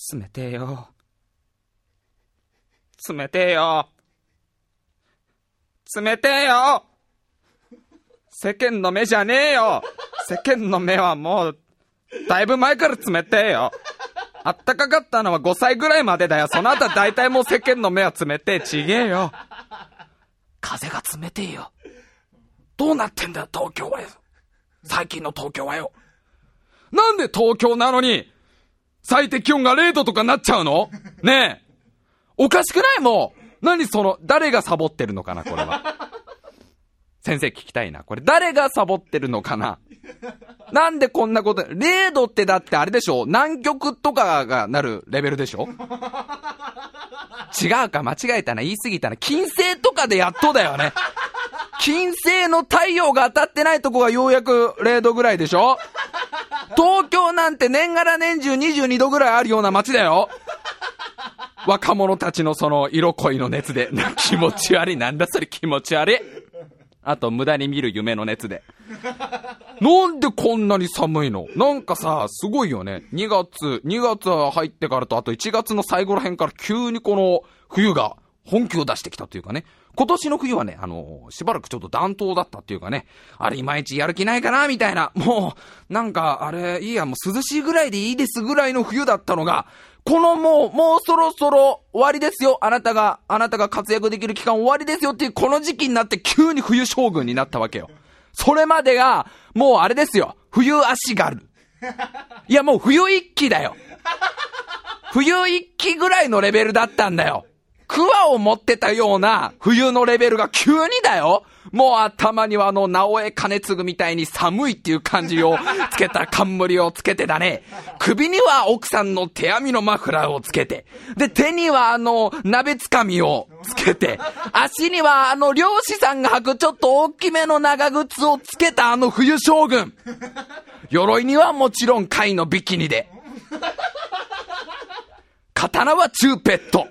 冷てえよ。冷てえよ。冷てえよ。世間の目じゃねえよ。世間の目はもうだいぶ前から冷てえよ。あったかかったのは5歳ぐらいまでだよ。その後はだいたいもう世間の目は冷てえ。ちげえよ。風が冷てえよ。どうなってんだよ東京はよ。最近の東京はよ。なんで東京なのに最低気温が0度とかなっちゃうのねえ。おかしくない？もう何その誰がサボってるのかなこれは。先生聞きたいな。これ誰がサボってるのかな。なんでこんなこと。0度ってだってあれでしょ、南極とかがなるレベルでしょ。違うか、間違えたな、言い過ぎたな。金星とかでやっとだよね。金星の太陽が当たってないとこがようやく0度ぐらいでしょ。東京なんて年がら年中22度ぐらいあるような街だよ。若者たちのその色恋の熱で。気持ち悪い。なんだそれ気持ち悪い。あと無駄に見る夢の熱で。なんでこんなに寒いの？なんかさ、すごいよね。2月入ってからとあと1月の最後ら辺から急にこの冬が本気を出してきたというかね。今年の冬はね、しばらくちょっと暖冬だったっていうかね。あれいまいちやる気ないかなみたいな。もう、なんかあれ、いいや、もう涼しいぐらいでいいですぐらいの冬だったのが、このもうそろそろ終わりですよ。あなたが活躍できる期間終わりですよっていうこの時期になって急に冬将軍になったわけよ。それまでが、もうあれですよ。冬足軽。いやもう冬一期だよ。冬一期ぐらいのレベルだったんだよ。桑を持ってたような冬のレベルが急にだよ。もう頭には直江兼次みたいに寒いっていう感じをつけた冠をつけてだね。首には奥さんの手編みのマフラーをつけて。で、手には鍋つかみをつけて。足には漁師さんが履くちょっと大きめの長靴をつけた冬将軍。鎧にはもちろん貝のビキニで。刀はチューペット。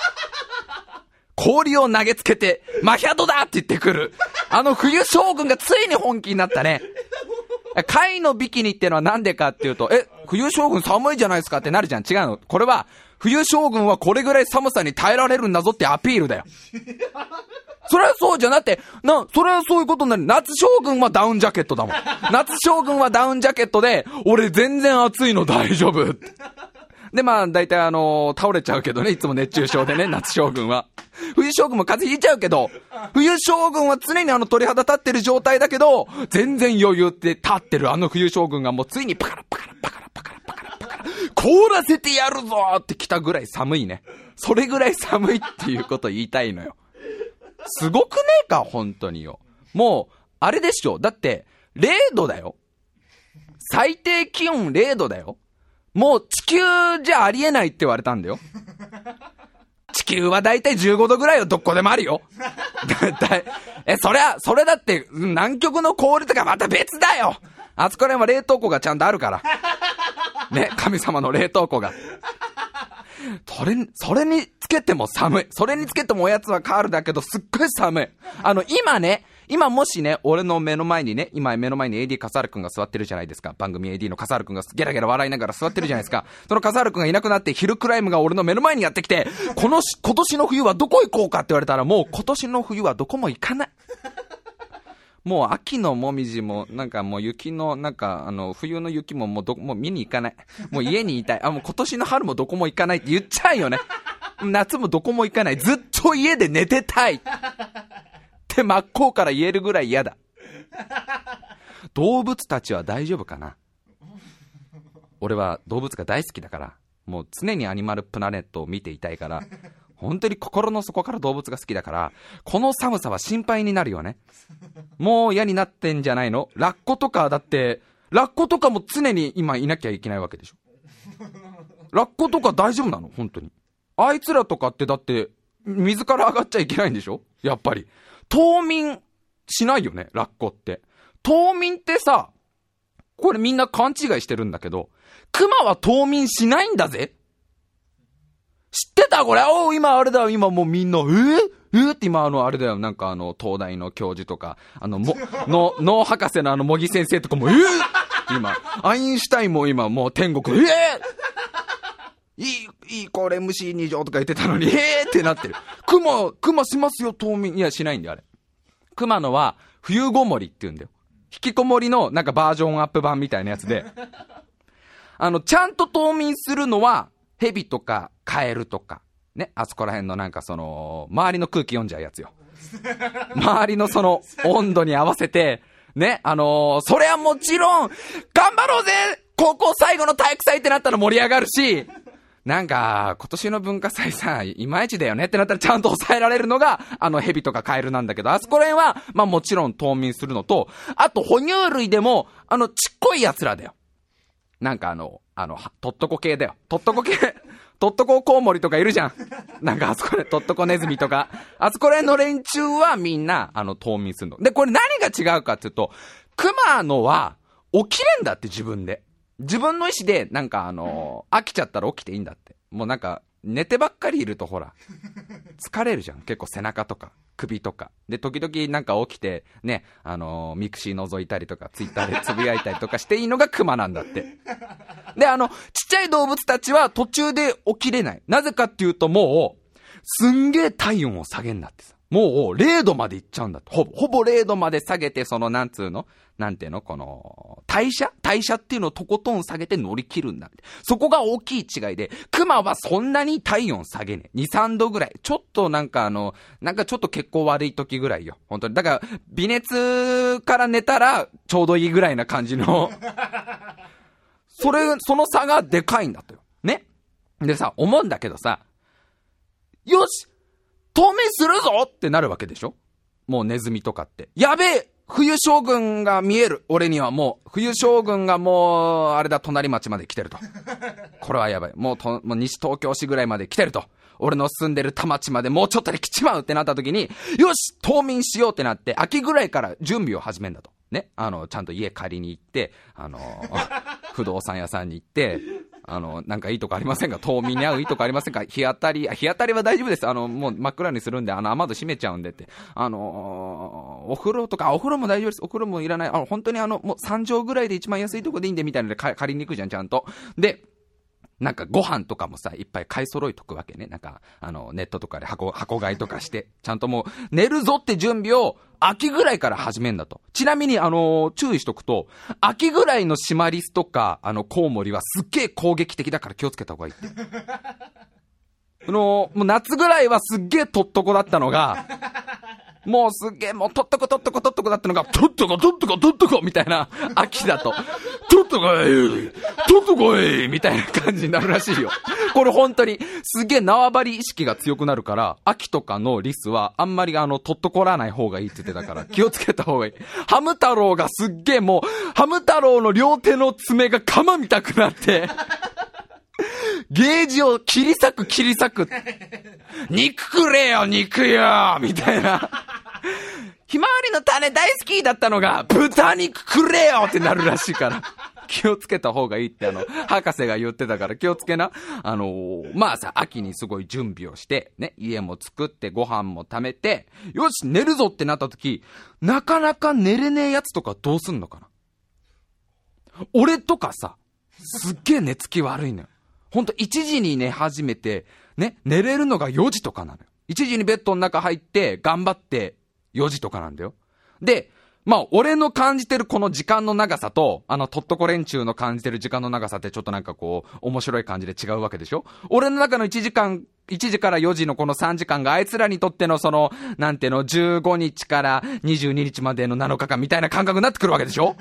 氷を投げつけて、マヒャドだって言ってくる。冬将軍がついに本気になったね。貝のビキニってのはなんでかっていうと、冬将軍寒いじゃないですかってなるじゃん。違うの。これは、冬将軍はこれぐらい寒さに耐えられるんだぞってアピールだよ。それはそうじゃなくて、それはそういうことになる。夏将軍はダウンジャケットだもん。夏将軍はダウンジャケットで、俺全然暑いの大丈夫。で、まあ、だいたい倒れちゃうけどね、いつも熱中症でね、夏将軍は。冬将軍も風邪ひいちゃうけど、冬将軍は常に鳥肌立ってる状態だけど、全然余裕って立ってる冬将軍がもうついにパカラパカラパカラパカラパカラパカラ、凍らせてやるぞって来たぐらい寒いね。それぐらい寒いっていうこと言いたいのよ。すごくねえか、本当によ。もう、あれでしょ。だって、0度だよ。最低気温0度だよ。もう地球じゃありえないって言われたんだよ。地球はだいたい15度ぐらいはどこでもあるよ。それだって南極の氷とかまた別だよ。あそこら辺は冷凍庫がちゃんとあるから。ね、神様の冷凍庫が。それにつけても寒い。それにつけてもおやつは変わるだけどすっごい寒い。今もしね、俺の目の前にね、今目の前に AD 笠原くんが座ってるじゃないですか。番組 AD の笠原くんがゲラゲラ笑いながら座ってるじゃないですか。その笠原くんがいなくなってヒルクライムが俺の目の前にやってきて、今年の冬はどこ行こうかって言われたら、もう今年の冬はどこも行かない。もう秋のもみじもなんかもう雪のなんか冬の雪ももう見に行かない。もう家にいたい。もう今年の春もどこも行かないって言っちゃうよね。夏もどこも行かない。ずっと家で寝てたい。って真っ向から言えるぐらい嫌だ。動物たちは大丈夫かな。俺は動物が大好きだから、もう常にアニマルプラネットを見ていたいから、本当に心の底から動物が好きだから、この寒さは心配になるよね。もう嫌になってんじゃないの。ラッコとかだって、ラッコとかも常に今いなきゃいけないわけでしょ。ラッコとか大丈夫なの本当に。あいつらとかってだって水から上がっちゃいけないんでしょ。やっぱり冬眠しないよね、ラッコって。冬眠ってさ、これみんな勘違いしてるんだけど、クマは冬眠しないんだぜ。知ってたこれ。今あれだよ、今もうみんなって今あれだよ、なんか東大の教授とか脳博士の茂木先生とかも今アインシュタインも今もう天国いいこれ MC2 乗とか言ってたのに、ってなってる。熊しますよ、冬眠。いや、しないんだよ、あれ。熊のは、冬ごもりって言うんだよ。引きこもりの、なんかバージョンアップ版みたいなやつで。ちゃんと冬眠するのは、蛇とかカエルとか、ね、あそこら辺のなんかその、周りの空気読んじゃうやつよ。周りのその、温度に合わせて、ね、それはもちろん、頑張ろうぜ高校最後の体育祭ってなったら盛り上がるし、なんか、今年の文化祭さ、いまいちだよねってなったらちゃんと抑えられるのが、蛇とかカエルなんだけど、あそこら辺は、まあもちろん冬眠するのと、あと哺乳類でも、ちっこい奴らだよ。なんかとっとこ系だよ。とっとこコウモリとかいるじゃん。なんかあそこで、とっとこネズミとか。あそこら辺の連中はみんな、冬眠するの。で、これ何が違うかっていうと、クマのは、起きれんだって自分で。自分の意思で、なんか飽きちゃったら起きていいんだって。もうなんか、寝てばっかりいるとほら、疲れるじゃん。結構背中とか、首とか。で、時々なんか起きて、ね、ミクシー覗いたりとか、ツイッターでつぶやいたりとかしていいのがクマなんだって。で、ちっちゃい動物たちは途中で起きれない。なぜかっていうともう、すんげえ体温を下げんだってさ。もう0度までいっちゃうんだって。ほぼ0度まで下げて、そのなんていうのこの、代謝っていうのをとことん下げて乗り切るんだって。そこが大きい違いで、クマはそんなに体温下げねえ。2、3度ぐらい。ちょっとなんかなんかちょっと血行悪い時ぐらいよ。本当に。だから、微熱から寝たらちょうどいいぐらいな感じの。その差がでかいんだとよ。ね。でさ、思うんだけどさ、よし冬眠するぞってなるわけでしょ。もうネズミとかって。やべえ冬将軍が見える。俺にはもう、冬将軍がもう、あれだ、隣町まで来てると。これはやばい。もう西東京市ぐらいまで来てると。俺の住んでる田町までもうちょっとで来ちまうってなった時に、よし冬眠しようってなって、秋ぐらいから準備を始めんだと。ね。ちゃんと家借りに行って、不動産屋さんに行って、なんかいいとこありませんか？冬眠に合ういいとこありませんか？日当たりは大丈夫です。もう真っ暗にするんで、雨戸閉めちゃうんでって。お風呂も大丈夫です。お風呂もいらない。本当にもう3畳ぐらいで一番安いとこでいいんで、みたいなので借りに行くじゃん、ちゃんと。で、なんかご飯とかもさ、いっぱい買い揃いとくわけね。なんか、ネットとかで箱買いとかして、ちゃんともう、寝るぞって準備を、秋ぐらいから始めんだと。ちなみに、注意しとくと、秋ぐらいのシマリスとか、コウモリはすっげえ攻撃的だから気をつけた方がいいって。もう夏ぐらいはすっげえとっとこだったのが、もうすっげえ、もうとっとこだったのが、とっとこみたいな、秋だと、とっとこいみたいな感じになるらしいよ。これ本当に、すっげえ縄張り意識が強くなるから、秋とかのリスは、あんまりとっとこらない方がいいって言ってたから、気をつけた方がいい。ハム太郎がすっげえもう、ハム太郎の両手の爪が鎌みたくなって、ゲージを切り裂く。肉くれよみたいな。ひまわりの種大好きだったのが、豚肉くれよってなるらしいから。気をつけた方がいいって博士が言ってたから気をつけな。まあさ、秋にすごい準備をして、ね、家も作ってご飯も貯めて、よし、寝るぞってなった時、なかなか寝れねえやつとかどうすんのかな。俺とかさ、すっげえ寝つき悪いのよ。ほんと1時に寝始めて、ね、寝れるのが4時とかなのよ。1時にベッドの中入って、頑張って4時とかなんだよ。で、まあ、俺の感じてるこの時間の長さと、とっとこ連中の感じてる時間の長さってちょっとなんかこう、面白い感じで違うわけでしょ？俺の中の1時から4時のこの3時間があいつらにとってのその、なんていうの、15日から22日までの7日間みたいな感覚になってくるわけでしょ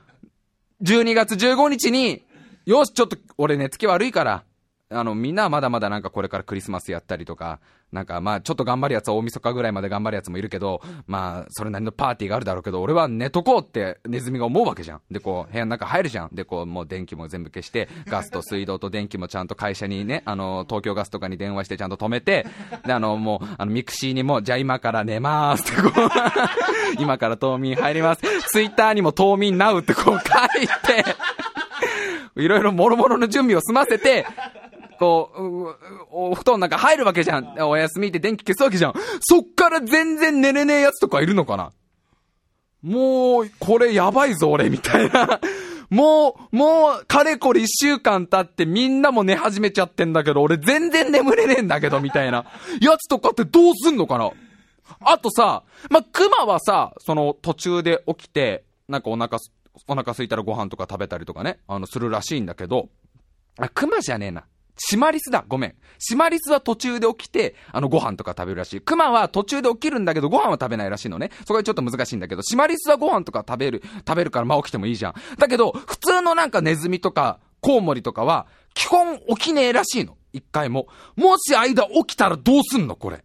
？12月15日に、よし、ちょっと俺寝つき悪いから、みんなはまだまだなんかこれからクリスマスやったりとか、なんかまあちょっと頑張るやつは大晦日ぐらいまで頑張るやつもいるけど、まあそれなりのパーティーがあるだろうけど、俺は寝とこうってネズミが思うわけじゃん。でこう部屋の中入るじゃん。でこうもう電気も全部消して、ガスと水道と電気もちゃんと会社にね、東京ガスとかに電話してちゃんと止めて、でもうミクシーにもじゃあ今から寝まーすってこう今から冬眠入ります。ツイッターにも冬眠ナウってこう書いていろいろ諸々の準備を済ませて、こう、お布団なんか入るわけじゃん。お休みって電気消すわけじゃん。そっから全然寝れねえやつとかいるのかな？もう、これやばいぞ俺、みたいな。 もう、かれこれ1週間経ってみんなも寝始めちゃってんだけど、俺全然眠れねえんだけど、みたいなやつとかってどうすんのかな。あとさ、クマはさ、その途中で起きて、なんかお腹空いたらご飯とか食べたりとかね、するらしいんだけど、クマじゃねえな。シマリスだ。ごめん。シマリスは途中で起きて、ご飯とか食べるらしい。クマは途中で起きるんだけど、ご飯は食べないらしいのね。そこはちょっと難しいんだけど、シマリスはご飯とか食べるから起きてもいいじゃん。だけど、普通のなんかネズミとか、コウモリとかは、基本起きねえらしいの。一回も。もし間起きたらどうすんのこれ。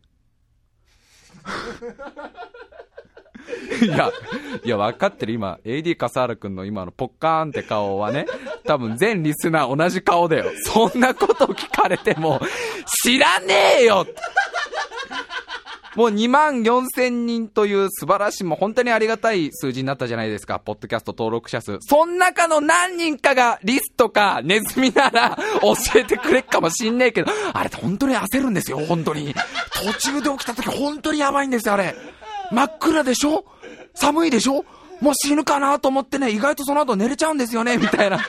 いや、分かってる。今、AD 笠原くんの今のポッカーンって顔はね、多分全リスナー同じ顔だよ。そんなこと聞かれても、知らねえよもう24,000人という素晴らしい、もう本当にありがたい数字になったじゃないですか、ポッドキャスト登録者数。そん中の何人かがリスとかネズミなら教えてくれっかもしんねえけど、あれ本当に焦るんですよ、本当に。途中で起きた時本当にやばいんですよ、あれ。真っ暗でしょ、寒いでしょ、もう死ぬかなと思ってね、意外とその後寝れちゃうんですよね、みたいな。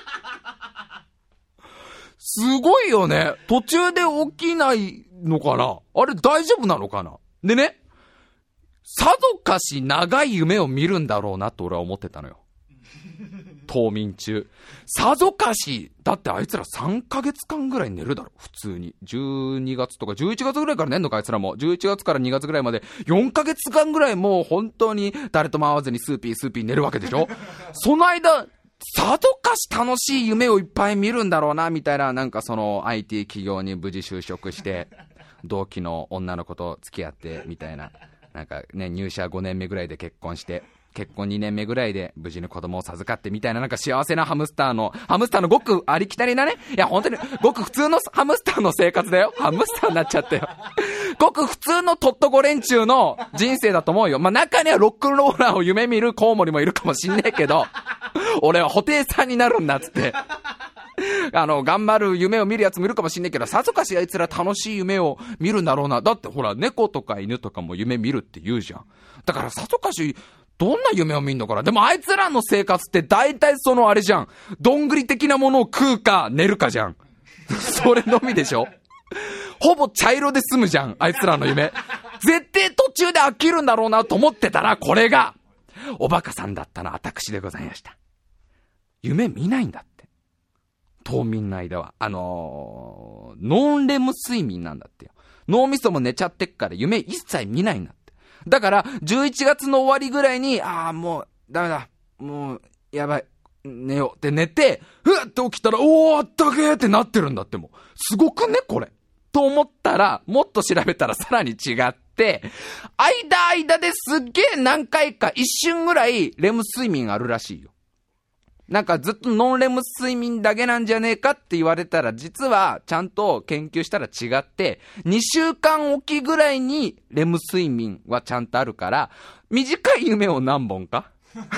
すごいよね。途中で起きないのかな、あれ大丈夫なのかな。でね、さぞかし長い夢を見るんだろうなと俺は思ってたのよ。冬眠中。さぞかし、だってあいつら3ヶ月間ぐらい寝るだろ、普通に。12月とか11月ぐらいから寝んのか、あいつらも。11月から2月ぐらいまで4ヶ月間ぐらいもう本当に誰とも会わずにスーピー寝るわけでしょ。その間、さぞかし楽しい夢をいっぱい見るんだろうな、みたいな、なんかその IT 企業に無事就職して、同期の女の子と付き合って、みたいな。なんかね、入社5年目ぐらいで結婚して、結婚2年目ぐらいで無事に子供を授かってみたいな、なんか幸せなハムスターのごくありきたりなね、いや本当にごく普通のハムスターの生活だよ。ハムスターになっちゃったよ。ごく普通のトットゴ連中の人生だと思うよ。中にはロックンローラーを夢見るコウモリもいるかもしんねえけど、俺は布袋さんになるんだっつって頑張る夢を見るやつもいるかもしんねえけど、さぞかしあいつら楽しい夢を見るんだろうな。だってほら、猫とか犬とかも夢見るって言うじゃん。だからさぞかしどんな夢を見んのかな。でもあいつらの生活って大体そのあれじゃん。どんぐり的なものを食うか寝るかじゃん。それのみでしょ。ほぼ茶色で済むじゃん、あいつらの夢。絶対途中で飽きるんだろうなと思ってたら、これがおバカさんだったの私でございました。夢見ないんだって。冬眠の間はノンレム睡眠なんだってよ。脳みそも寝ちゃってっから夢一切見ないんだって。だから11月の終わりぐらいに、もうダメだ、もうやばい、寝ようって寝て、ふわって起きたら、あったけーってなってるんだって。もうすごくねこれと思ったら、もっと調べたらさらに違って、間ですっげー何回か一瞬ぐらいレム睡眠あるらしいよ。なんかずっとノンレム睡眠だけなんじゃねえかって言われたら、実はちゃんと研究したら違って、2週間おきぐらいにレム睡眠はちゃんとあるから、短い夢を何本か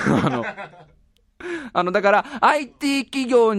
だから IT 企業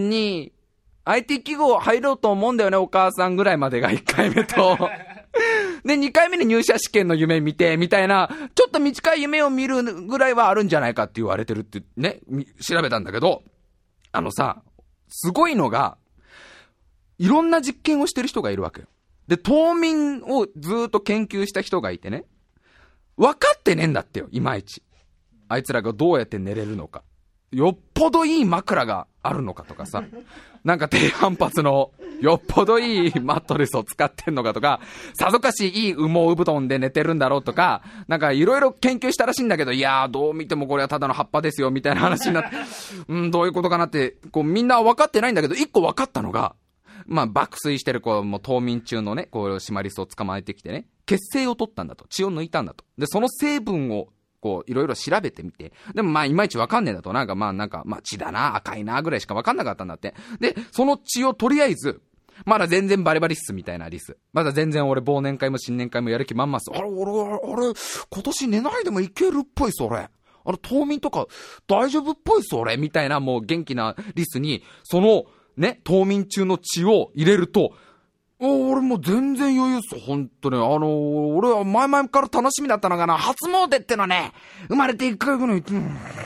入ろうと思うんだよね、お母さんぐらいまでが1回目とで2回目に入社試験の夢見てみたいな、ちょっと短い夢を見るぐらいはあるんじゃないかって言われてるってね、調べたんだけど、すごいのが、いろんな実験をしてる人がいるわけよ。で、冬眠をずーっと研究した人がいてね、分かってねえんだってよ、いまいち。あいつらがどうやって寝れるのか、よっぽどいい枕があるのかとかさ、なんか低反発のよっぽどいいマットレスを使ってんのかとか、さぞかしいい羽毛布団で寝てるんだろうとか、なんかいろいろ研究したらしいんだけど、いやーどう見てもこれはただの葉っぱですよみたいな話になってどういうことかなってこうみんな分かってないんだけど、一個分かったのが、爆睡してるもう冬眠中のね、こうシマリスを捕まえてきてね、血清を取ったんだと、血を抜いたんだと。でその成分をこういろいろ調べてみて、でもいまいちわかんねえんだと、なんか血だな、赤いなぐらいしかわかんなかったんだって。でその血をとりあえず、まだ全然バリバリっすみたいなリス、まだ全然俺忘年会も新年会もやる気満々っす。俺今年寝ないでもいけるっぽいっす俺。冬眠とか大丈夫っぽいっす俺みたいな、もう元気なリスにそのね冬眠中の血を入れると、俺もう全然余裕っす。本当に俺は前々から楽しみだったのがな、初詣ってのね、生まれて1回ぐらい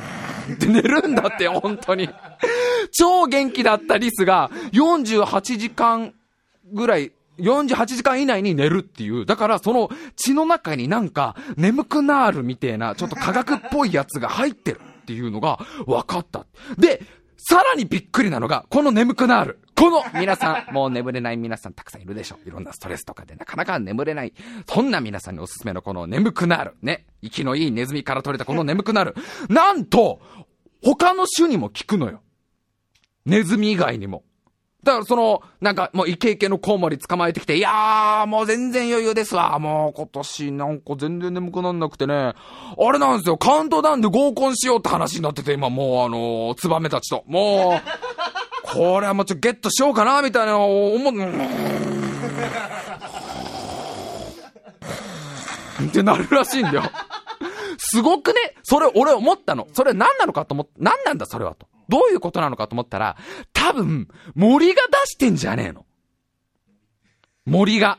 って寝るんだって、本当に。超元気だったリスが48時間ぐらい、48時間以内に寝るっていう。だからその血の中になんか眠くなるみたいなちょっと科学っぽいやつが入ってるっていうのが分かった。で、さらにびっくりなのが、この眠くなる。この皆さん、もう眠れない皆さんたくさんいるでしょ。いろんなストレスとかでなかなか眠れない。そんな皆さんにおすすめのこの眠くなる。ね。息のいいネズミから取れたこの眠くなる。なんと、他の種にも効くのよ。ネズミ以外にも。だからその、なんかもうイケイケのコウモリ捕まえてきて、いやーもう全然余裕ですわ。もう今年なんか全然眠くなんなくてね。あれなんですよ、カウントダウンで合コンしようって話になってて、今もうツバメたちと。もう、これはもうちょっとゲットしようかな、みたいな思ってなるらしいんだよ。すごくね、それ俺思ったの。それ何なのかと思って、何なんだそれはと。どういうことなのかと思ったら、多分、森が出してんじゃねえの。森が。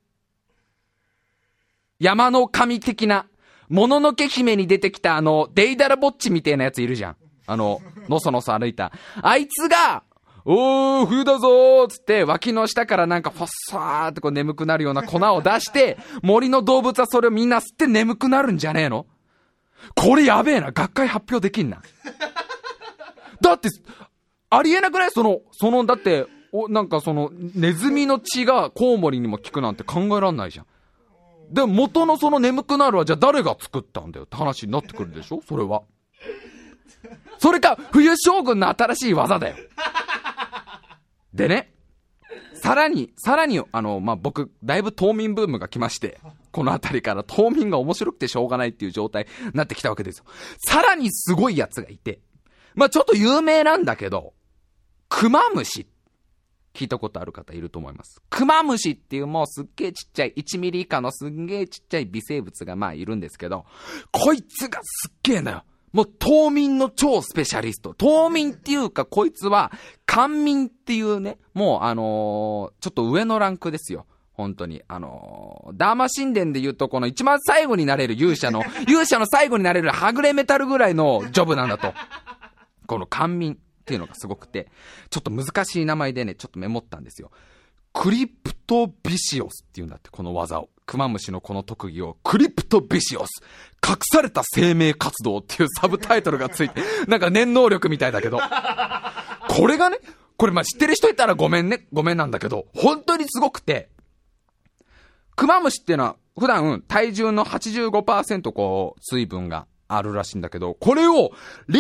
山の神的な、もののけ姫に出てきたデイダラぼっちみたいなやついるじゃん。のそのそ歩いた。あいつが、おー、冬だぞーつって、脇の下からなんかファッサーってこう眠くなるような粉を出して、森の動物はそれをみんな吸って眠くなるんじゃねえの？これやべえな、学会発表できんな。だって、ありえなくない？だって、なんかネズミの血がコウモリにも効くなんて考えらんないじゃん。で、元のその眠くなるはじゃあ誰が作ったんだよって話になってくるでしょ？それは。それか、冬将軍の新しい技だよ。でね、さらに、僕、だいぶ冬眠ブームが来まして、このあたりから冬眠が面白くてしょうがないっていう状態になってきたわけですよ。さらにすごいやつがいて、ちょっと有名なんだけど、クマムシ。聞いたことある方いると思います。クマムシっていうもうすっげーちっちゃい、1ミリ以下のすんげーちっちゃい微生物がいるんですけど、こいつがすっげーんだよ。もう冬眠の超スペシャリスト。冬眠っていうかこいつは寒眠っていうね、もうちょっと上のランクですよ。本当に。ダーマ神殿で言うとこの一番最後になれる勇者の最後になれるはぐれメタルぐらいのジョブなんだと。この寒眠っていうのがすごくて、ちょっと難しい名前でね、ちょっとメモったんですよ。クリプトビシオスっていうんだって、この技を。クマムシのこの特技を、クリプトビシオス。隠された生命活動っていうサブタイトルがついて、なんか念能力みたいだけど。これがね、これ知ってる人いたらごめんなんだけど、本当にすごくて、クマムシっていうのは、普段体重の 85% 水分があるらしいんだけど、これを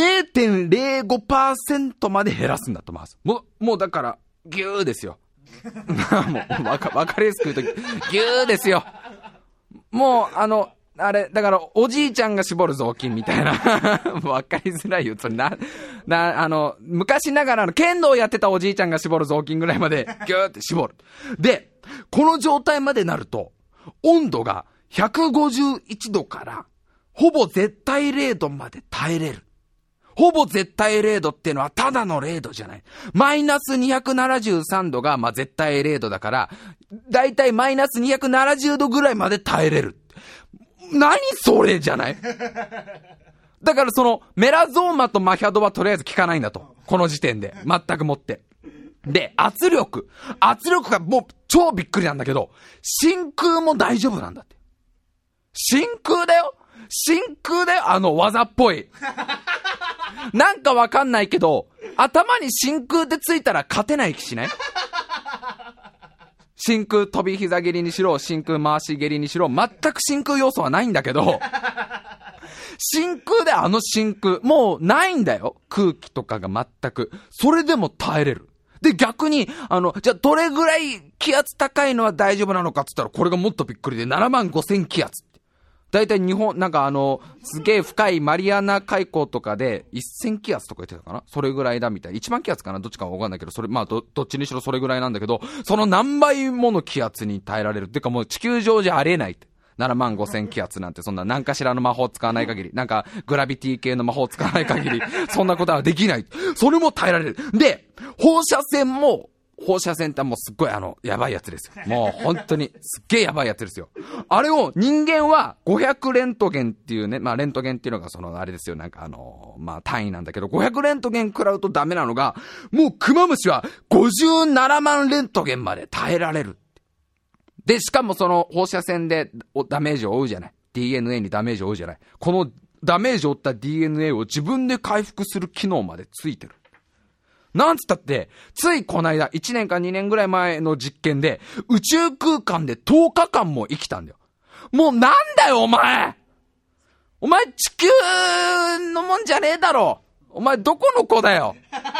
0.05% まで減らすんだと思います。もうだから、ギューですよ。もう、わかりやすく言うと、ギューですよ。もう、あれ、だから、おじいちゃんが絞る雑巾みたいな。わかりづらいよ。それ昔ながらの剣道やってたおじいちゃんが絞る雑巾ぐらいまで、ギューって絞る。で、この状態までなると、温度が151度から、ほぼ絶対0度まで耐えれる。ほぼ絶対0度っていうのはただの0度じゃない。マイナス273度が絶対0度だから、だいたいマイナス270度ぐらいまで耐えれる。何それじゃない？だからメラゾーマとマヒャドはとりあえず効かないんだと。この時点で。全くもって。で、圧力がもう超びっくりなんだけど、真空も大丈夫なんだって。真空だよ、技っぽい。なんかわかんないけど、頭に真空ってついたら勝てない気しない？真空飛び膝蹴りにしろ、真空回し蹴りにしろ、全く真空要素はないんだけど、真空で真空、もうないんだよ。空気とかが全く。それでも耐えれる。で、逆に、じゃあどれぐらい気圧高いのは大丈夫なのかって言ったら、これがもっとびっくりで、75,000気圧。だいたい日本、なんかすげえ深いマリアナ海溝とかで1000気圧とか言ってたかな？それぐらいだみたい。1万気圧かな？どっちかわかんないけど、それ、どっちにしろそれぐらいなんだけど、その何倍もの気圧に耐えられる。ってかもう地球上じゃありえないって。75,000気圧なんてそんな何かしらの魔法を使わない限り、なんかグラビティ系の魔法を使わない限り、そんなことはできない。それも耐えられる。で、放射線も放射線ってもうすっごいやばいやつですよ。もう本当にすっげえやばいやつですよ。あれを人間は500レントゲンっていうね、まあレントゲンっていうのがあれですよ、なんかまあ単位なんだけど、500レントゲン食らうとダメなのが、もうクマムシは57万レントゲンまで耐えられる。で、しかもその放射線でダメージを負うじゃない。DNA にダメージを負うじゃない。このダメージを負った DNA を自分で回復する機能までついてる。なんつったって、ついこの間、1年か2年ぐらい前の実験で、宇宙空間で10日間も生きたんだよ。もうなんだよ、お前地球のもんじゃねえだろ。お前どこの子だよ。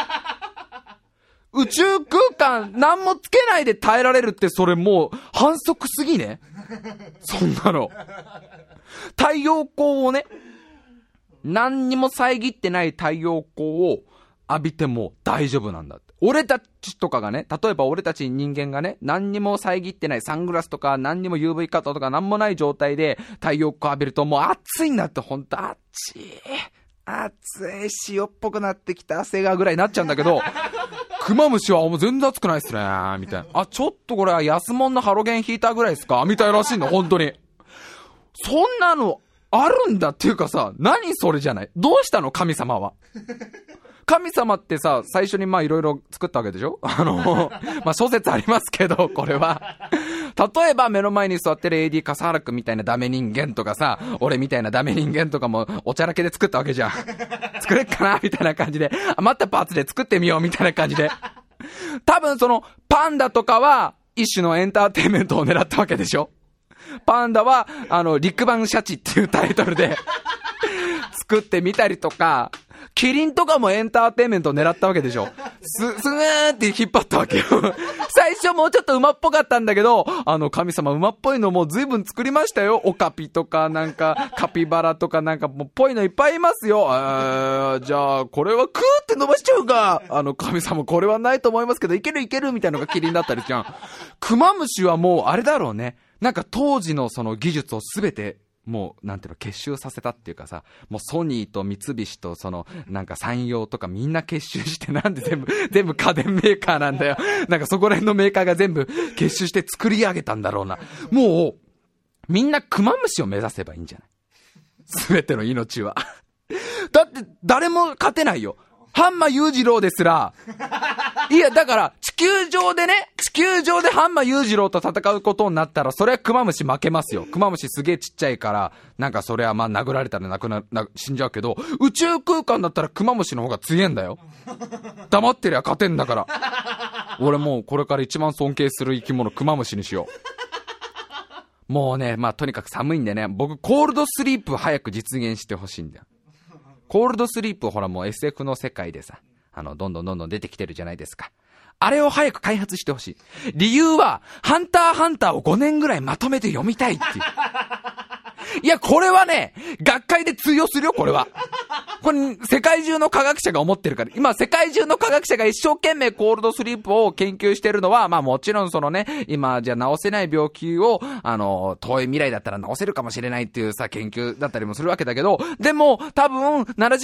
宇宙空間何もつけないで耐えられるって、それもう反則すぎね。そんなの。太陽光をね、何にも遮ってない太陽光を浴びても大丈夫なんだって。俺たちとかがね、例えば俺たち人間がね、何にも遮ってないサングラスとか何にも UV カットとか何もない状態で太陽光浴びるともう暑いんだって。ほんと暑い塩っぽくなってきた汗がぐらいになっちゃうんだけど、クマムシはもう全然暑くないっすねみたいな。ちょっとこれは安物のハロゲンヒーターぐらいですかみたいらしいの。本当にそんなのあるんだっていうかさ、何それじゃない。どうしたの神様は。神様ってさ、最初にまあいろいろ作ったわけでしょ。まあ諸説ありますけど、これは例えば目の前に座ってる AD 笠原くんみたいなダメ人間とかさ、俺みたいなダメ人間とかもおちゃらけで作ったわけじゃん。作れっかなみたいな感じで、余ったパーツで作ってみようみたいな感じで。多分そのパンダとかは一種のエンターテインメントを狙ったわけでしょ。パンダは陸番シャチっていうタイトルで作ってみたりとか、キリンとかもエンターテインメントを狙ったわけでしょ。すーって引っ張ったわけよ。最初もうちょっと馬っぽかったんだけど、神様馬っぽいのも随分作りましたよ。オカピとかなんかカピバラとかなんかもうぽいのいっぱいいますよ。じゃあこれはクーって伸ばしちゃうか。神様これはないと思いますけどいけるみたいなのがキリンだったりじゃん。クマムシはもうあれだろうね。なんか当時のその技術をすべてもうなんていうの結集させたっていうかさ、もうソニーと三菱とそのなんか山陽とかみんな結集して、なんで全部家電メーカーなんだよ。なんかそこら辺のメーカーが全部結集して作り上げたんだろうな。もうみんなクマムシを目指せばいいんじゃない。すべての命は。だって誰も勝てないよ。ハンマ裕次郎ですら。いやだから地球上でハンマ裕次郎と戦うことになったら、それはクマムシ負けますよ。クマムシすげえちっちゃいから、なんかそれはまあ殴られたら死んじゃうけど、宇宙空間だったらクマムシの方が強えんだよ。黙ってりゃ勝てんだから。俺もうこれから一番尊敬する生き物クマムシにしよう。もうね、まあとにかく寒いんでね、僕コールドスリープ早く実現してほしいんだよ。コールドスリープほらもう SF の世界でさ、どんどん出てきてるじゃないですか。あれを早く開発してほしい。理由はハンターハンターを5年ぐらいまとめて読みたいっていう。いやこれはね、学会で通用するよ。これはこれ世界中の科学者が思ってるから。今世界中の科学者が一生懸命コールドスリープを研究してるのは、まあもちろんそのね、今じゃ治せない病気を遠い未来だったら治せるかもしれないっていうさ研究だったりもするわけだけど、でも多分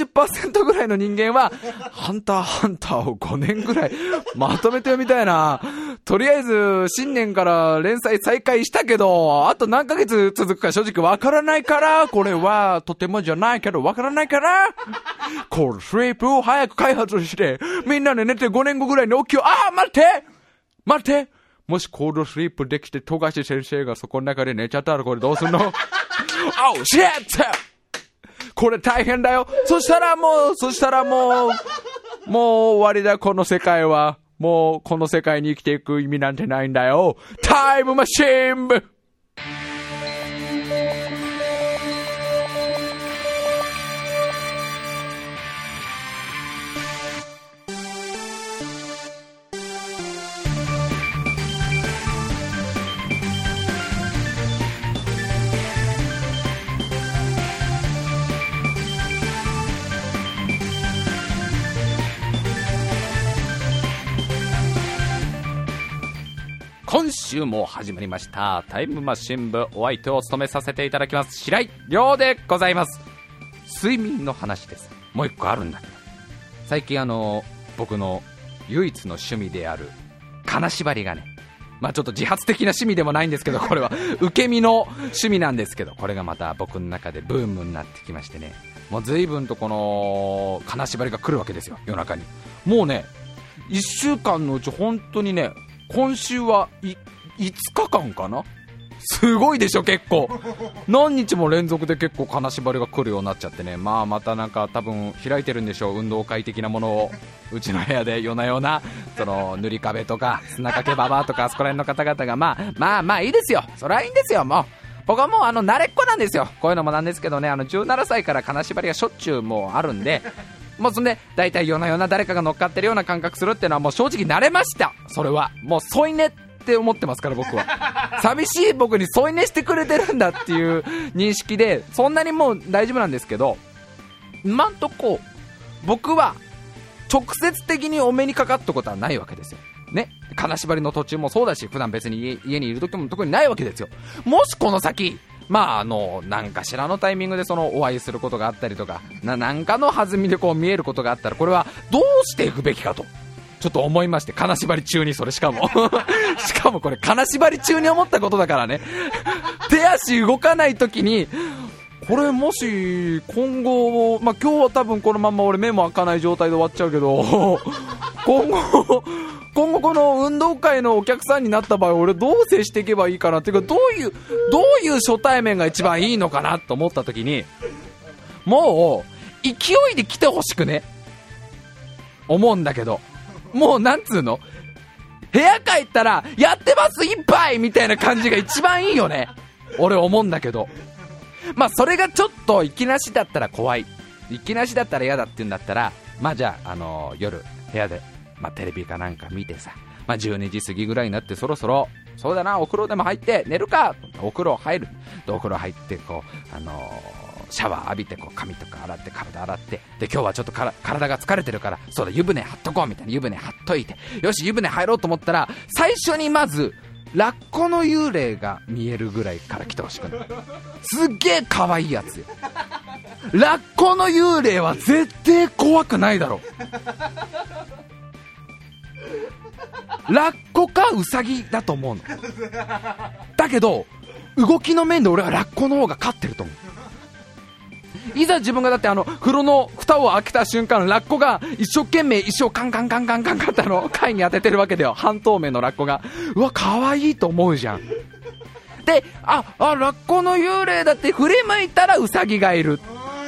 70% ぐらいの人間はハンターハンターを5年ぐらいまとめて読みたいな。とりあえず新年から連載再開したけど、あと何ヶ月続くか正直わからないから、これはとてもじゃないけどわからないからコールドスリープを早く開発して、みんなで寝て5年後ぐらいに起きよう。待ってもしコールドスリープできて富樫先生がそこの中で寝ちゃったらこれどうすんのoh shit これ大変だよ。そしたらもう終わりだ。この世界はもうこの世界に生きていく意味なんてないんだよ。タイムマシン部。今週も始まりましたタイムマシン部。お相手を務めさせていただきます白井亮でございます。睡眠の話です。もう一個あるんだけど、最近僕の唯一の趣味である金縛りがね、まあちょっと自発的な趣味でもないんですけど、これは受け身の趣味なんですけど、これがまた僕の中でブームになってきましてね、もう随分とこの金縛りが来るわけですよ、夜中に。もうね、1週間のうち本当にね、今週は5日間かな、すごいでしょ結構何日も連続で結構金縛りが来るようになっちゃってね、まあまたなんか多分開いてるんでしょう、運動会的なものをうちの部屋で夜な夜なその塗り壁とか砂かけババアとかあそこら辺の方々がまあいいですよ、それはいいんですよ、もう僕はもう慣れっこなんですよ、こういうのもなんですけどね、17歳から金縛りがしょっちゅうもうあるんで、もうそんで大体夜な夜な誰かが乗っかってるような感覚するっていうのはもう正直慣れました。それはもう添い寝って思ってますから、僕は寂しい僕に添い寝してくれてるんだっていう認識でそんなにもう大丈夫なんですけど、今んとこ僕は直接的にお目にかかったことはないわけですよね。金縛りの途中もそうだし、普段別に家にいる時も特にないわけですよ。もしこの先なんかしらのタイミングでそのお会いすることがあったりとか、なんかの弾みでこう見えることがあったら、これはどうしていくべきかとちょっと思いまして、金縛り中にそれしかもこれ金縛り中に思ったことだからね手足動かない時にこれもし今後、今日は多分このまま俺目も開かない状態で終わっちゃうけど今後この運動会のお客さんになった場合、俺どう接していけばいいかなっていうか、どういう初対面が一番いいのかなと思った時に、もう勢いで来てほしくね思うんだけど、もうなんつうの、部屋帰ったらやってます一杯みたいな感じが一番いいよね俺思うんだけど、それがちょっといきなしだったら怖い、いきなしだったら嫌だって言うんだったら、じゃあ夜部屋でテレビかなんか見てさ、12時過ぎぐらいになってそろそろそうだな、お風呂でも入って寝るか、お風呂入る、でお風呂入ってこうシャワー浴びてこう髪とか洗って体洗って、で今日はちょっと体が疲れてるからそうだ湯船張っとこうみたいな、湯船張っといて、よし湯船入ろうと思ったら、最初にまずラッコの幽霊が見えるぐらいから来てほしくない？すっげえ可愛いやつよ。ラッコの幽霊は絶対怖くないだろ。ラッコかウサギだと思うの。だけど動きの面で俺はラッコの方が勝ってると思う。いざ自分がだって風呂の蓋を開けた瞬間、ラッコが一生懸命石をカンカンカンカンカンカンって貝に当ててるわけだよ。半透明のラッコが、うわ可愛いと思うじゃん。でラッコの幽霊だって振り向いたらウサギがいる。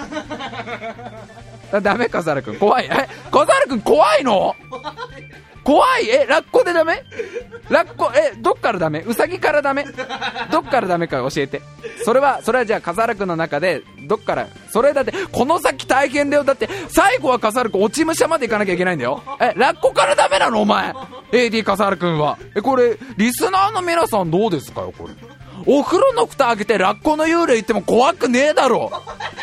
ダメ、笠原くん怖い。笠原くん怖いの？怖い？ラッコでダメ？ラッコどっからダメ？ウサギからダメ？どっからダメか教えて。それはじゃあ笠原くんの中でどっから、それだってこの先大変だよ。だって最後は笠原くん落ち武者まで行かなきゃいけないんだよ。ラッコからダメなのお前 AD 笠原くんは。これリスナーの皆さんどうですかよ。これお風呂の蓋開けてラッコの幽霊言っても怖くねえだろ。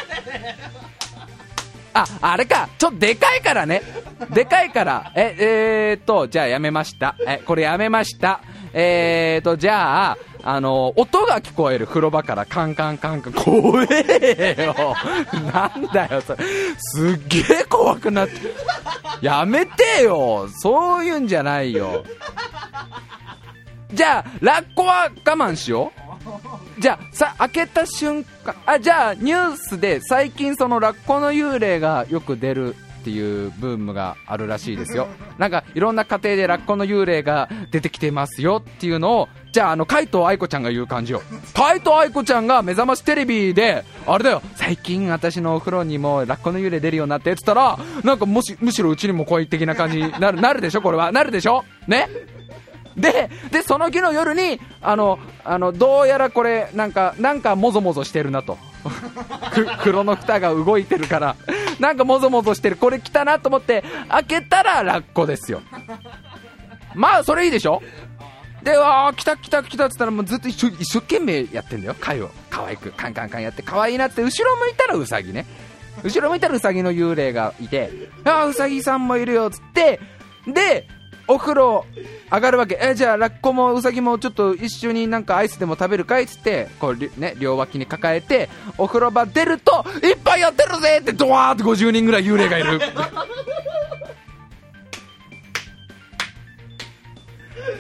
あれか、ちょっとでかいからね。でかいから。じゃあやめました。これやめました。じゃあ、音が聞こえる風呂場からカンカンカンカン。怖えよ。なんだよ、それ。すっげえ怖くなって。やめてよ。そういうんじゃないよ。じゃあ、ラッコは我慢しよう。じゃあ開けた瞬間、じゃあニュースで最近そのラッコの幽霊がよく出るっていうブームがあるらしいですよ。なんかいろんな家庭でラッコの幽霊が出てきてますよっていうのを、じゃあ海藤愛子ちゃんが言う感じよ。海藤愛子ちゃんが目覚ましテレビであれだよ、最近私のお風呂にもラッコの幽霊出るようになってって言ったら、なんかむしろうちにも怖い的な感じになるでしょ。これはなるでしょね。でその日の夜にどうやらこれなんかもぞもぞしてるなと風呂の蓋が動いてるからなんかもぞもぞしてる、これ来たなと思って開けたらラッコですよ。それいいでしょ。で来たって言ったらもうずっと一生懸命やってんだよ。貝を可愛くカンカンカンやって可愛いなって、後ろ向いたらウサギね。後ろ向いたらウサギの幽霊がいて、ウサギさんもいるよっつって、でお風呂上がるわけ。じゃあラッコもウサギもちょっと一緒になんかアイスでも食べるかいっつって、こうね、両脇に抱えてお風呂場出ると、いっぱいやってるぜってドワーって50人ぐらい幽霊がいる。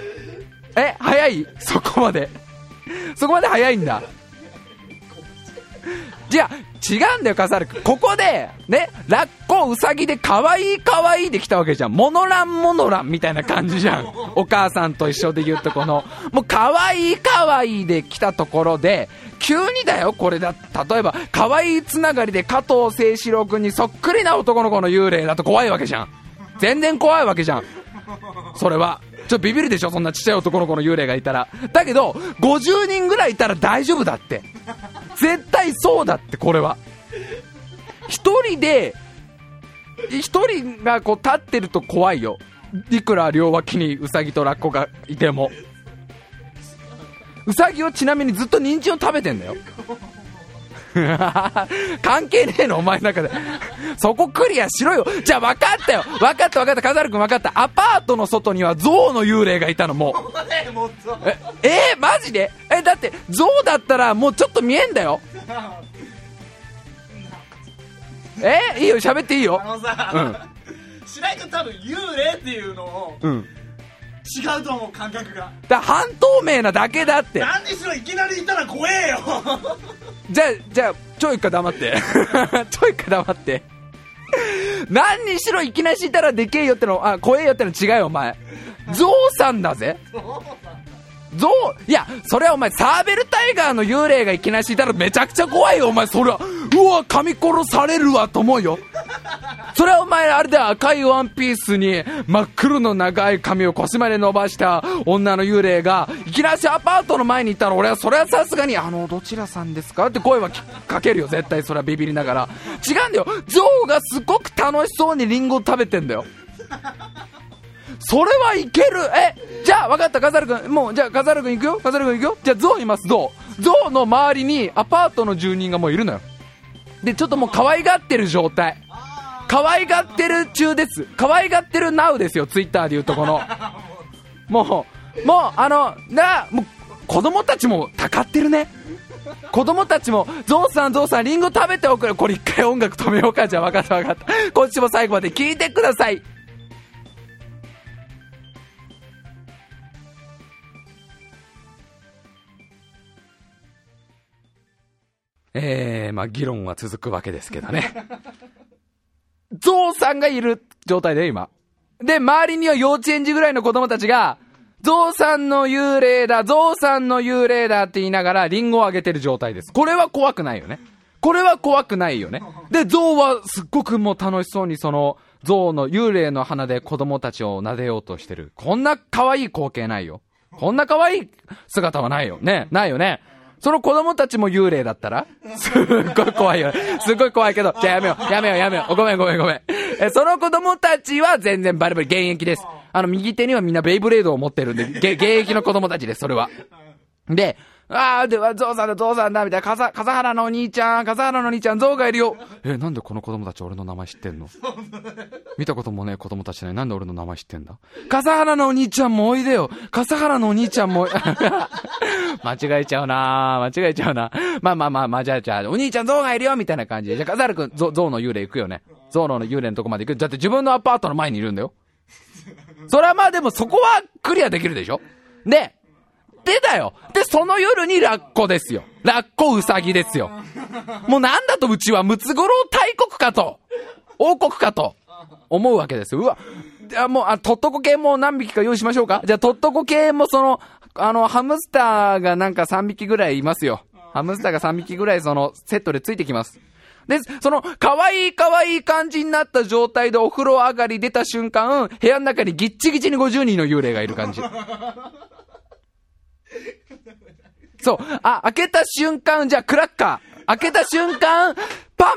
早い？そこまで早いんだ。じゃあ違うんだよ、笠原くん。ここでね、ラッコウサギで可愛いで来たわけじゃん。モノランみたいな感じじゃん。お母さんと一緒で言うと、このもう可愛いで来たところで、急にだよ、これだ、例えば可愛いつながりで加藤清史郎くんにそっくりな男の子の幽霊だと怖いわけじゃん。全然怖いわけじゃん。それはちょっとビビるでしょ、そんなちっちゃい男の子の幽霊がいたら。だけど50人ぐらいいたら大丈夫だって。絶対そうだって。これは一人がこう立ってると怖いよ。いくら両脇にウサギとラッコがいても。ウサギはちなみにずっと人参を食べてんだよ。関係ねえの、お前の中で。そこクリアしろよ。じゃあ分かったよ、分かった、笠原くん分かった。アパートの外には象の幽霊がいたの。もうマジで？だって象だったらもうちょっと見えんだよ。いいよ、喋っていいよ。 白井君多分幽霊っていうのを、違うと思う、感覚が。 半透明なだけだって。 何にしろいきなりいたら怖えよ。 じゃあちょいか黙って黙って。何にしろいきなりいたらでけえよっての、怖えよっての違うよ、お前。ゾウさんだぜ。ゾウ、いや、それはお前サーベルタイガーの幽霊がいきなりいたらめちゃくちゃ怖いよ、お前。それはうわ、噛み殺されるわと思うよ。それはお前あれで赤いワンピースに真っ黒の長い髪を腰まで伸ばした女の幽霊がいきなりアパートの前にいたら、俺はそれはさすがにどちらさんですかって声はかけるよ、絶対。それはビビりながら。違うんだよ、ゾウがすごく楽しそうにリンゴを食べてんだよ。それはいける。じゃあ分かった、笠原くん。もうじゃあ笠原くん行くよ。じゃあゾウいます。ゾウの周りにアパートの住人がもういるのよ。でちょっともう可愛がってる状態、可愛がってる中です。可愛がってるナウですよ、ツイッターで言うとこの。もう子供たちもたかってるね。子供たちもゾウさんリンゴ食べておくれ。これ一回音楽止めようか。じゃあ分かった。こっちも最後まで聞いてください。議論は続くわけですけどね。ゾウさんがいる状態で今。で、周りには幼稚園児ぐらいの子供たちが、ゾウさんの幽霊だって言いながらリンゴをあげてる状態です。これは怖くないよね。で、ゾウはすっごくもう楽しそうにそのゾウの幽霊の鼻で子供たちを撫でようとしてる。こんな可愛い光景ないよ。こんな可愛い姿はないよね。ないよね。その子供たちも幽霊だったらすっごい怖いよ。すっごい怖いけど、じゃあやめよう。ごめん。その子供たちは全然バリバリ現役です。右手にはみんなベイブレードを持ってるんで、現役の子供たちです、それは。で、では、ゾウさんだ、みたいな。笠原のお兄ちゃん、ゾウがいるよ。なんでこの子供たち俺の名前知ってんの？見たこともねえ子供たちね。なんで俺の名前知ってんだ？笠原のお兄ちゃんもおいでよ。笠原のお兄ちゃんも間違えちゃうな。まあ、じゃあ、お兄ちゃんゾウがいるよ、みたいな感じで。じゃあ、笠原くん、ゾウの幽霊行くよね。ゾウの幽霊のとこまで行く。だって自分のアパートの前にいるんだよ。それはまあでもそこはクリアできるでしょ。でだよ。で、その夜にラッコですよ。ラッコウサギですよ。もうなんだとうちはムツゴロウ大国かと、王国かと思うわけですよ。うわ。もう、トットコ系も何匹か用意しましょうか。じゃあ、トットコ系もハムスターがなんか3匹ぐらいいますよ。ハムスターが3匹ぐらいセットでついてきます。で、可愛い感じになった状態でお風呂上がり出た瞬間、部屋の中にギッチギチに50人の幽霊がいる感じ。そう。開けた瞬間、じゃあクラッカー。開けた瞬間、パン。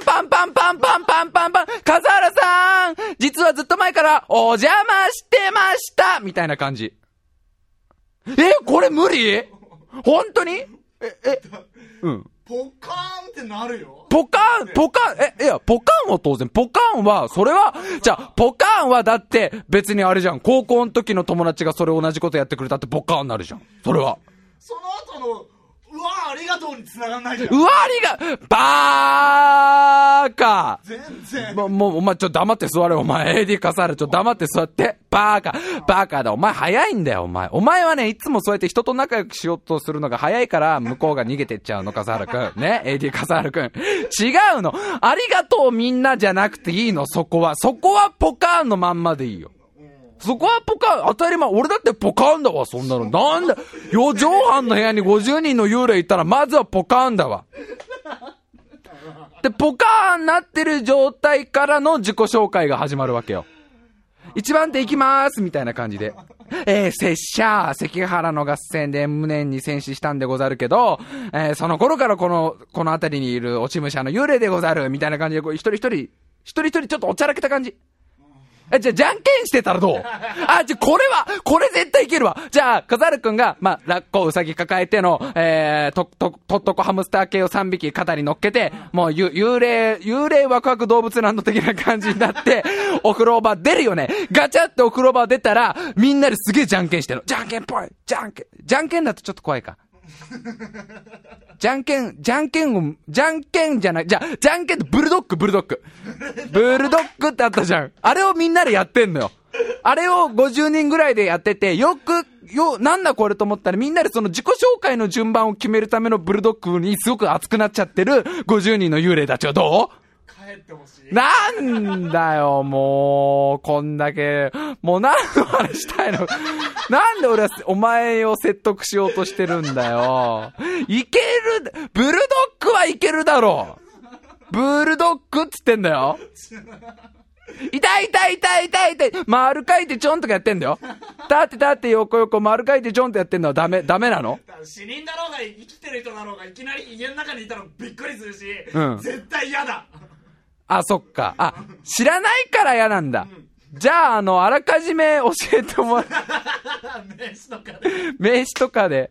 笠原さん、実はずっと前からお邪魔してましたみたいな感じ。これ無理？本当に？うん。 ポカーンってなるよ。 ポカーンいや、ポカーンは当然。ポカーンは、それは、じゃあ、ポカーンはだって別にあれじゃん。高校の時の友達がそれ同じことやってくれたってポカーンになるじゃん。それは。 その後の、うわありがとうに繋がんないじゃん。 うわありが、バーカ全然。 もう、お前ちょっと黙って座れ、お前。AD 笠原ちょっと黙って座って。バーカだ。お前早いんだよ、お前。お前はね、いつもそうやって人と仲良くしようとするのが早いから、向こうが逃げてっちゃうの、笠原くん。ね、AD 笠原くん。違うの。ありがとうみんなじゃなくていいの、そこはポカーンのまんまでいいよ。そこはポカーン、当たり前。俺だってポカーンだわ、そんなの。なんだ、4畳半の部屋に50人の幽霊いたら、まずはポカーンだわ。で、ポカーンなってる状態からの自己紹介が始まるわけよ。一番手行きまーすみたいな感じで。拙者、関原の合戦で無念に戦死したんでござるけど、その頃からこの辺りにいる落ち武者の幽霊でござるみたいな感じで、こう一人一人ちょっとおちゃらけた感じ。じゃあんけんしてたらどう？これ絶対いけるわ。じゃあ、笠原くんが、ラッコウサギ抱えての、とっとこハムスター系を3匹肩に乗っけて、もう幽霊ワクワク動物ランド的な感じになって、お風呂場出るよね。ガチャってお風呂場出たら、みんなですげえじゃんけんしてる。じゃんけんっぽい。じゃんけんだとちょっと怖いか。じゃんけんじゃない。じゃんけんってブルドッグってあったじゃん。あれをみんなでやってんのよ。あれを50人ぐらいでやってて、なんだこれと思ったらみんなでその自己紹介の順番を決めるためのブルドッグにすごく熱くなっちゃってる50人の幽霊たちはどう？ 帰ってほしい。 なんだよ、もう、こんだけ、もう何の話したいの？なんで俺はお前を説得しようとしてるんだよ。いける、ブルドッグはいけるだろう。ブルドッグっつってんだよ。痛い。丸書いてちょんとかやってんだよ。立って横丸書いてちょんとやってんのはダメなの？ 死人だろうが生きてる人だろうがいきなり家の中にいたらびっくりするし、絶対嫌だ。 あ、そっか。知らないから嫌なんだ。じゃあ、あらかじめ教えてもらう。名詞とかで。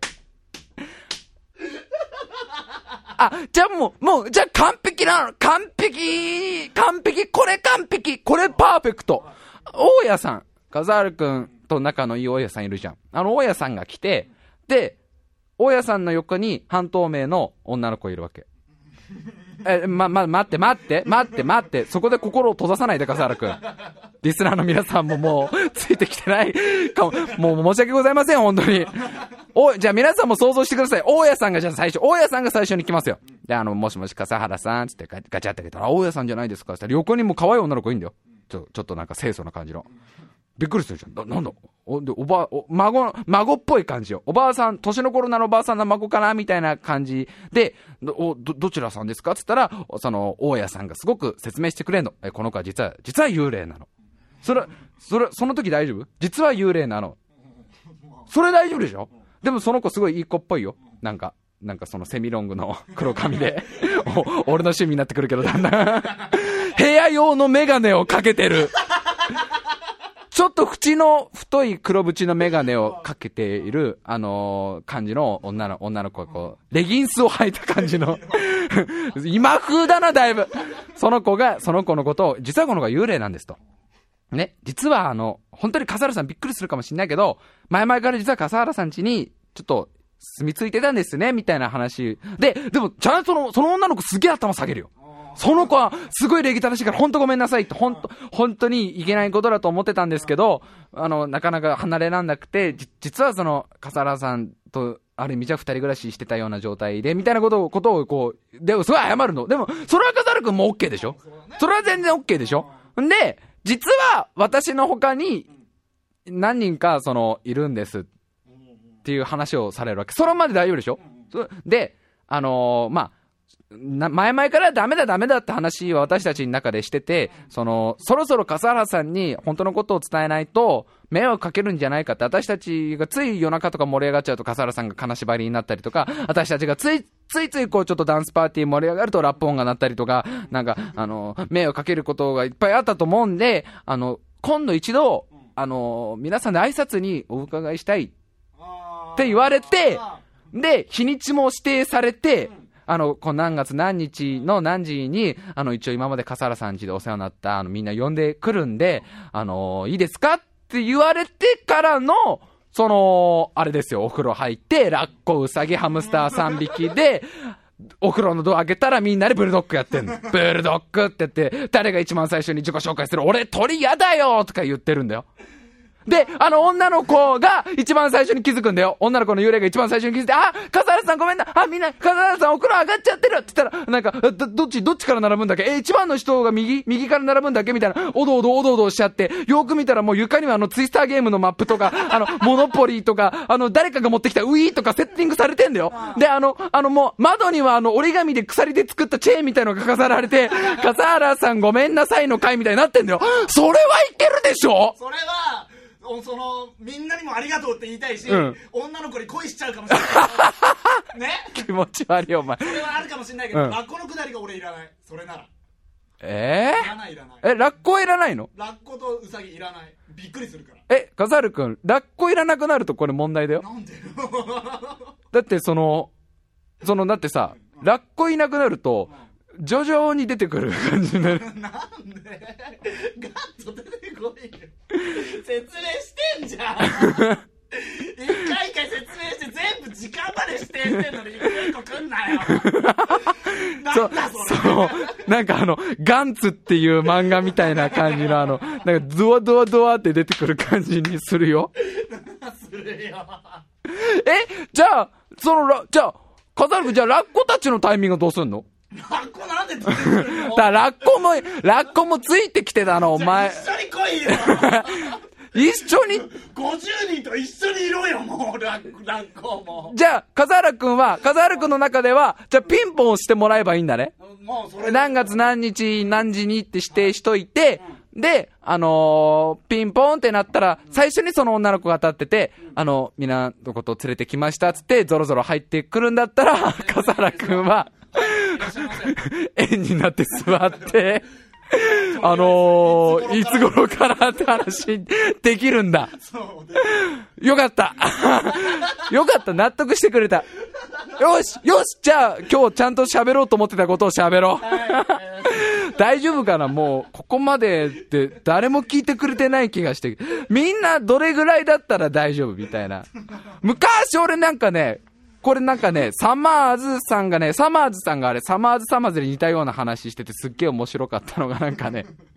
じゃあもう、じゃあ完璧なの。完璧。これパーフェクト。大家さん。笠原くんと仲のいい大家さんいるじゃん。大家さんが来て、で、大家さんの横に半透明の女の子いるわけ。待って。そこで心を閉ざさないで、笠原くん。リスナーの皆さんももう、ついてきてないかも。もう申し訳ございません、本当に。じゃあ皆さんも想像してください。大家さんが最初に来ますよ。で、もしもし笠原さん、つってガチャって開けたら、大家さんじゃないですか、つったら横にも可愛い女の子いいんだよ。ちょっとなんか清楚な感じの。びっくりするじゃん。なんだで、孫っぽい感じよ。おばあさん、年の頃なのおばあさんの孫かなみたいな感じで、どちらさんですかつったら、大家さんがすごく説明してくれんの。この子は実は幽霊なの。その時大丈夫？実は幽霊なの。それ大丈夫でしょ？でもその子すごいいい子っぽいよ。なんかそのセミロングの黒髪で。俺の趣味になってくるけど、だんだん。部屋用のメガネをかけてる。ちょっと縁の太い黒縁のメガネをかけている、感じの女の子がこう、レギンスを履いた感じの、今風だな、だいぶ。その子のことを、実はこの子が幽霊なんですと。ね、実は本当に笠原さんびっくりするかもしれないけど、前々から実は笠原さん家に、ちょっと、住み着いてたんですね、みたいな話。でも、ちゃんとその女の子すげえ頭下げるよ。その子はすごい礼儀正しいから本当ごめんなさいって本当にいけないことだと思ってたんですけど、なかなか離れらんなくて、実はその笠原さんとある意味じゃ二人暮らししてたような状態でみたいなことをこうでもすごい謝るの。でもそれは笠原くんも OK でしょ。それは全然 OK でしょ。んで実は私の他に何人かいるんですっていう話をされるわけ。それまで大丈夫でしょ。で前々からダメだって話は私たちの中でしてて、そろそろ笠原さんに本当のことを伝えないと迷惑かけるんじゃないかって、私たちがつい夜中とか盛り上がっちゃうと笠原さんが金縛りになったりとか、私たちがついこうちょっとダンスパーティー盛り上がるとラップ音が鳴ったりとか、なんか迷惑かけることがいっぱいあったと思うんで、今度一度皆さんで挨拶にお伺いしたいって言われて、で日にちも指定されて、何月何日の何時に、一応今まで笠原さん家でお世話になった、みんな呼んでくるんで、いいですかって言われてからの、 あれですよ、お風呂入って、ラッコ、ウサギ、ハムスター3匹で、お風呂のドア開けたらみんなでブルドッグやってんの。ブルドッグって言って、誰が一番最初に自己紹介する？俺鳥やだよとか言ってるんだよ。で、女の子が一番最初に気づくんだよ。女の子の幽霊が一番最初に気づいて、あ、笠原さんごめんな。あ、みんな、笠原さんお風呂上がっちゃってるって言ったら、なんか、どっちから並ぶんだっけ？一番の人が右から並ぶんだっけみたいな、おどおどしちゃって、よく見たらもう床にはツイスターゲームのマップとか、モノポリーとか、誰かが持ってきたウィーとかセッティングされてんだよ。で、もう、窓には折り紙で鎖で作ったチェーンみたいのが飾られて、笠原さんごめんなさいの会みたいになってんだよ。それはいけるでしょ？ それは、みんなにもありがとうって言いたいし、女の子に恋しちゃうかもしれないね。 気持ち悪いお前。 それはあるかもしれないけど、ラッコのくだりが俺いらない。それならいらない。 ラッコはいらないの？ ラッコとウサギいらない。びっくりするから。 笠原くん、ラッコいらなくなるとこれ問題だよ。 なんでだってだってさ、ラッコいなくなると、徐々に出てくる感じになる。 なんでガッと出てこいよ。説明してんじゃん。一回一回説明して全部時間まで指定してんのに一個来んなよ。なんだそれ。なんかガンツっていう漫画みたいな感じのなんかドワドワドワって出てくる感じにするよ。 するよ。 じゃあ、笠原くん、じゃあラッコたちのタイミングはどうすんの？ ラッコなんでついてくるの？ だラッコもついてきてたの、お前。 一緒に来いよ。 一緒に 50人と一緒にいろよ、もう、ラッコも。 じゃあ、笠原くんの中では、じゃあピンポンをしてもらえばいいんだね。 もうそれ。 何月何日何時にって指定しといて、で、ピンポンってなったら、最初にその女の子が立ってて、みんなのことを連れてきましたっつって、ゾロゾロ入ってくるんだったら、笠原くんは、円になって座って、いつ頃からって話できるんだ。よかった。よかった、納得してくれた。よし、じゃあ今日ちゃんと喋ろうと思ってたことを喋ろう。大丈夫かな？もう、ここまでって誰も聞いてくれてない気がして。みんなどれぐらいだったら大丈夫みたいな。昔俺なんかね、サマーズさんがサマーズサマーズで似たような話しててすっげえ面白かったのがなんつ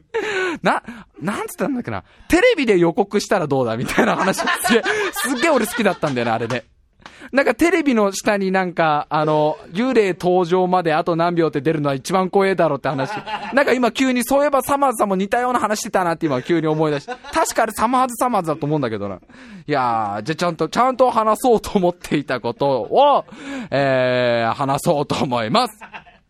ったんだっけな。テレビで予告したらどうだみたいな話すっげえ俺好きだったんだよね、あれで。なんかテレビの下に幽霊登場まであと何秒って出るのは一番怖えだろって話。なんか今急にそういえばサマーズさんも似たような話してたなって今急に思い出して。確かあれサマーズだと思うんだけどな。いやー、じゃあちゃんと話そうと思っていたことを、話そうと思います。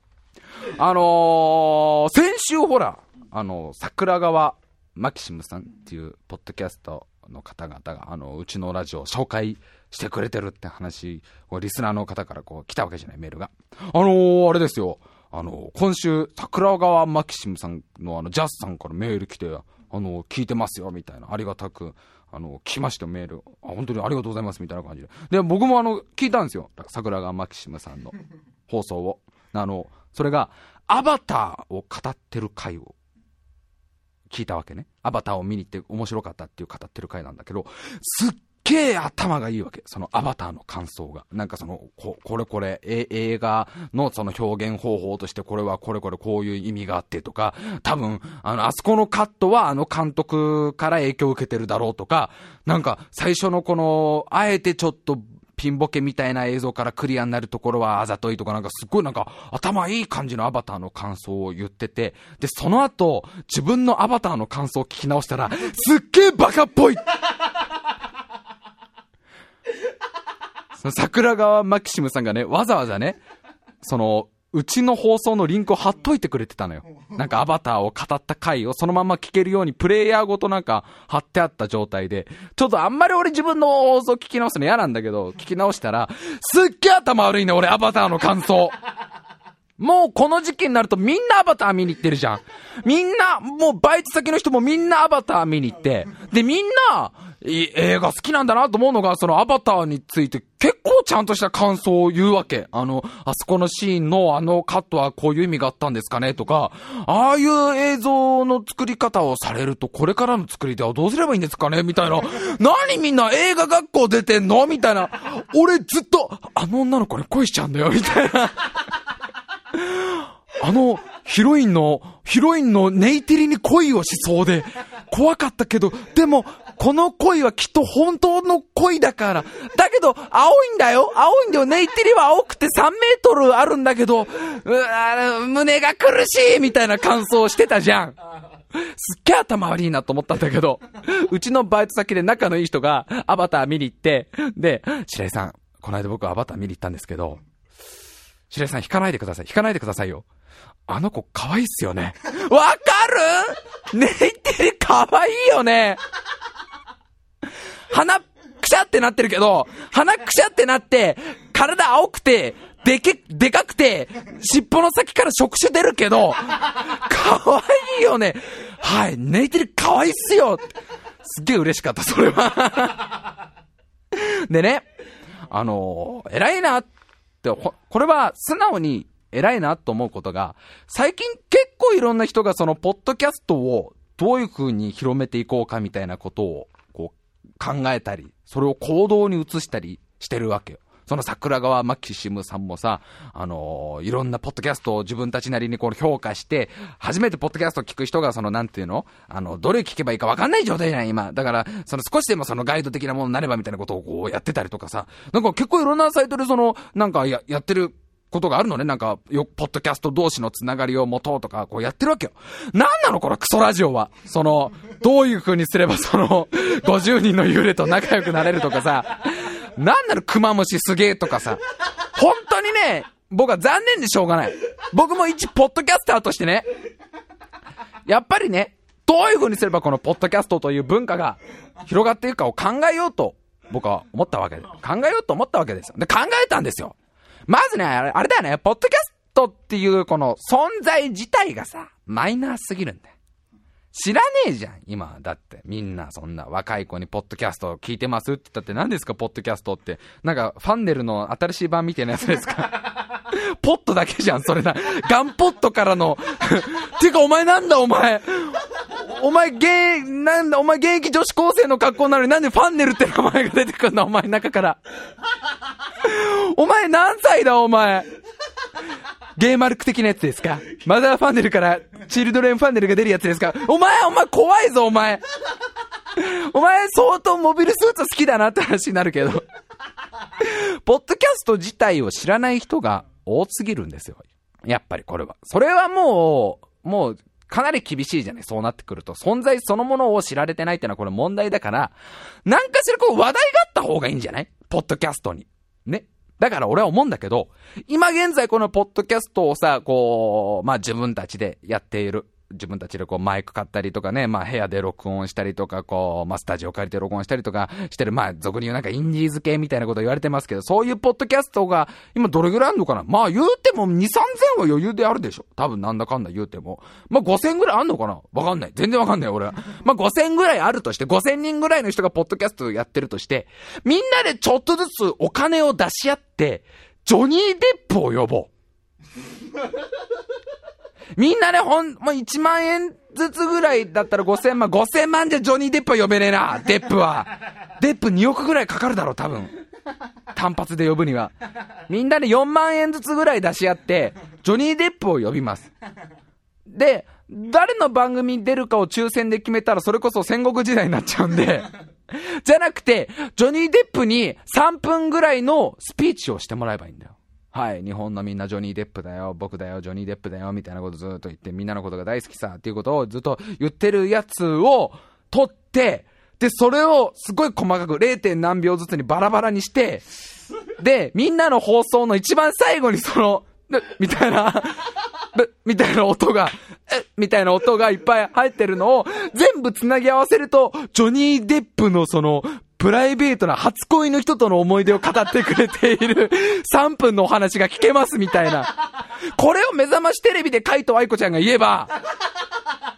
先週ほら、桜川マキシムさんっていうポッドキャストの方々がうちのラジオを紹介してくれてるって話をリスナーの方から来たわけじゃない、メールが。あれですよ。今週桜川マキシムさんのジャスさんからメール来て、聞いてますよみたいな、ありがたく聞きましたよ、メール。本当にありがとうございますみたいな感じで。で僕も聞いたんですよ、桜川マキシムさんの放送を。それがアバターを語ってる回を聞いたわけね。アバターを見に行って面白かったっていう語ってる回なんだけど、すっげえ頭がいいわけ。そのアバターの感想が。なんかこれ、映画のその表現方法としてこれはこういう意味があってとか、多分、あそこのカットは監督から影響を受けてるだろうとか、なんか最初のあえてちょっとピンボケみたいな映像からクリアになるところはあざといとか、なんかすごいなんか頭いい感じのアバターの感想を言ってて、でその後自分のアバターの感想を聞き直したらすっげえバカっぽい。その桜川マキシムさんがね、わざわざね、うちの放送のリンクを貼っといてくれてたのよ。なんかアバターを語った回をそのまま聞けるようにプレイヤーごとなんか貼ってあった状態で、ちょっとあんまり俺自分の放送聞き直すの嫌なんだけど、聞き直したらすっげえ頭悪いね、俺アバターの感想。もうこの時期になるとみんなアバター見に行ってるじゃん。みんな、もうバイト先の人もみんなアバター見に行って、でみんな映画好きなんだなと思うのが、そのアバターについて結構ちゃんとした感想を言うわけ。あそこのシーンのカットはこういう意味があったんですかねとか、ああいう映像の作り方をされるとこれからの作りではどうすればいいんですかねみたいな。何みんな映画学校出てんのみたいな。俺ずっと女の子に恋しちゃうんだよみたいな。ヒロインのネイティリに恋をしそうで怖かったけど、でもこの恋はきっと本当の恋だから。だけど青いんだよ。ネイティリは青くて3メートルあるんだけど、胸が苦しいみたいな感想をしてたじゃん。すっげえ頭悪いなと思ったんだけど、うちのバイト先で仲のいい人がアバター見に行って、で、白井さん、この間僕アバター見に行ったんですけど、白井さん引かないでくださいよ。あの子可愛いっすよね。わかる？ネイティリ可愛いよね。鼻くしゃってなってるけど、鼻くしゃってなって、体青くて、でかくて、尻尾の先から触手出るけど、可愛いよね。はい、ネイティリ可愛いっすよ。すっげえ嬉しかった、それは。でね、偉いなって、これは素直に偉いなと思うことが、最近結構いろんな人がそのポッドキャストをどういう風に広めていこうかみたいなことをこう考えたり、それを行動に移したりしてるわけよ。その桜川マキシムさんもさ、いろんなポッドキャストを自分たちなりにこう評価して、初めてポッドキャストを聞く人がなんていうの？どれ聞けばいいか分かんない状態じゃない今。だから、少しでもガイド的なものになればみたいなことをこうやってたりとかさ、なんか結構いろんなサイトでなんかやってることがあるのね。なんか、ポッドキャスト同士のつながりを持とうとか、こうやってるわけよ。なんなのこのクソラジオは。どういう風にすれば50人の幽霊と仲良くなれるとかさ、なんなのクマムシすげえとかさ。本当にね、僕は残念でしょうがない。僕も一ポッドキャスターとしてね、やっぱりね、どういう風にすればこのポッドキャストという文化が広がっていくかを考えようと、僕は思ったわけで。考えようと思ったわけですよ。で、考えたんですよ。まずね、あれだよね、ポッドキャストっていうこの存在自体がさ、マイナーすぎるんだよ。知らねえじゃん、今。だって、みんなそんな若い子にポッドキャスト聞いてますって言ったって何ですか、ポッドキャストって。なんか、ファンネルの新しい版みたいなやつですか。ポットだけじゃん、それな。ガンポットからの。てか、お前なんだ、お前。お前現役女子高生の格好なのになんでファンネルって名前が出てくんのお前中から。お前何歳だお前。ゲーマルク的なやつですか？マザーファンネルからチルドレンファンネルが出るやつですか？お前怖いぞお前。お前相当モビルスーツ好きだなって話になるけど。ポッドキャスト自体を知らない人が多すぎるんですよ。やっぱりこれは。それはもうかなり厳しいじゃない。そうなってくると存在そのものを知られてないってのはこれ問題だから、なんかしらこう話題があった方がいいんじゃない？ポッドキャストにね。だから俺は思うんだけど、今現在このポッドキャストをさ、こう自分たちでやっている、自分たちでこうマイク買ったりとかね、部屋で録音したりとか、こうスタジオ借りて録音したりとかしてる、俗に言うなんかインディーズ系みたいなこと言われてますけど、そういうポッドキャストが今どれぐらいあるのかな。言うても 2,3000 は余裕であるでしょ。多分なんだかんだ言うても5,000ぐらいあんのかな。わかんない、全然わかんない俺は。5,000ぐらいあるとして、5,000人ぐらいの人がポッドキャストやってるとして、みんなでちょっとずつお金を出し合ってジョニー・デップを呼ぼう。みんなね、1万円ずつぐらいだったら5000万。5000万じゃジョニー・デップは呼べねえな。デップ2億ぐらいかかるだろう、多分。単発で呼ぶには。みんなで4万円ずつぐらい出し合って、ジョニー・デップを呼びます。で、誰の番組に出るかを抽選で決めたら、それこそ戦国時代になっちゃうんで、じゃなくて、ジョニー・デップに3分ぐらいのスピーチをしてもらえばいいんだよ。はい、日本のみんなジョニー・デップだよ、僕だよ、ジョニー・デップだよ、みたいなことずっと言って、みんなのことが大好きさ、っていうことをずっと言ってるやつを撮って、で、それをすごい細かく 0. 何秒ずつにバラバラにして、で、みんなの放送の一番最後にみたいな音が、みたいな音がいっぱい入ってるのを全部つなぎ合わせると、ジョニー・デップのプライベートな初恋の人との思い出を語ってくれている3分のお話が聞けますみたいな。これを目覚ましテレビで海藤愛子ちゃんが言えば、